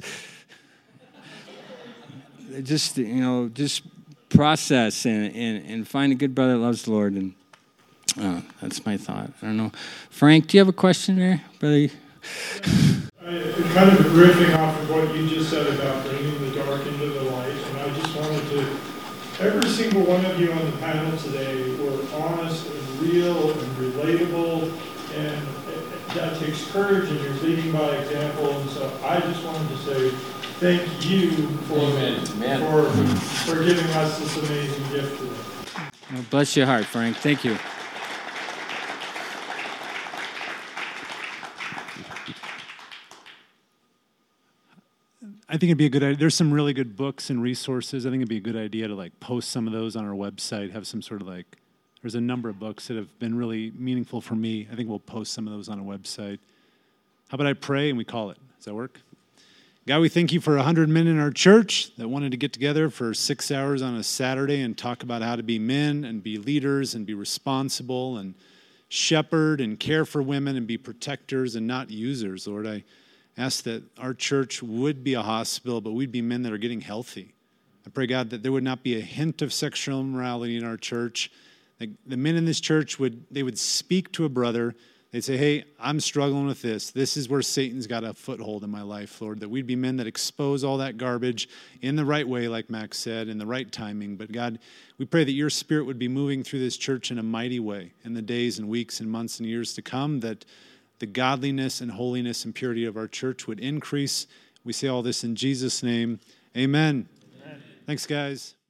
Just you know, just process and, and, and find a good brother that loves the Lord, and uh, that's my thought. I don't know, Frank, do you have a question there, brother? Yeah. I, kind of riffing off of what you just said about bringing the dark into the light, and I just wanted to. Every single one of you on the panel today were honest and real and relatable, and that takes courage, and you're leading by example. And so I just wanted to say thank you for for for giving us this amazing gift today. Well, bless your heart, Frank. Thank you. I think it'd be a good idea. There's some really good books and resources. I think it'd be a good idea to like post some of those on our website, have some sort of like, there's a number of books that have been really meaningful for me. I think we'll post some of those on our website. How about I pray and we call it? Does that work? God, we thank you for one hundred men in our church that wanted to get together for six hours on a Saturday and talk about how to be men and be leaders and be responsible and shepherd and care for women and be protectors and not users. Lord, I ask that our church would be a hospital, but we'd be men that are getting healthy. I pray, God, that there would not be a hint of sexual immorality in our church. That the men in this church would, they would speak to a brother. They'd say, hey, I'm struggling with this. This is where Satan's got a foothold in my life, Lord. That we'd be men that expose all that garbage in the right way, like Max said, in the right timing. But God, we pray that your Spirit would be moving through this church in a mighty way in the days and weeks and months and years to come, that the godliness and holiness and purity of our church would increase. We say all this in Jesus' name. Amen. Amen. Thanks, guys.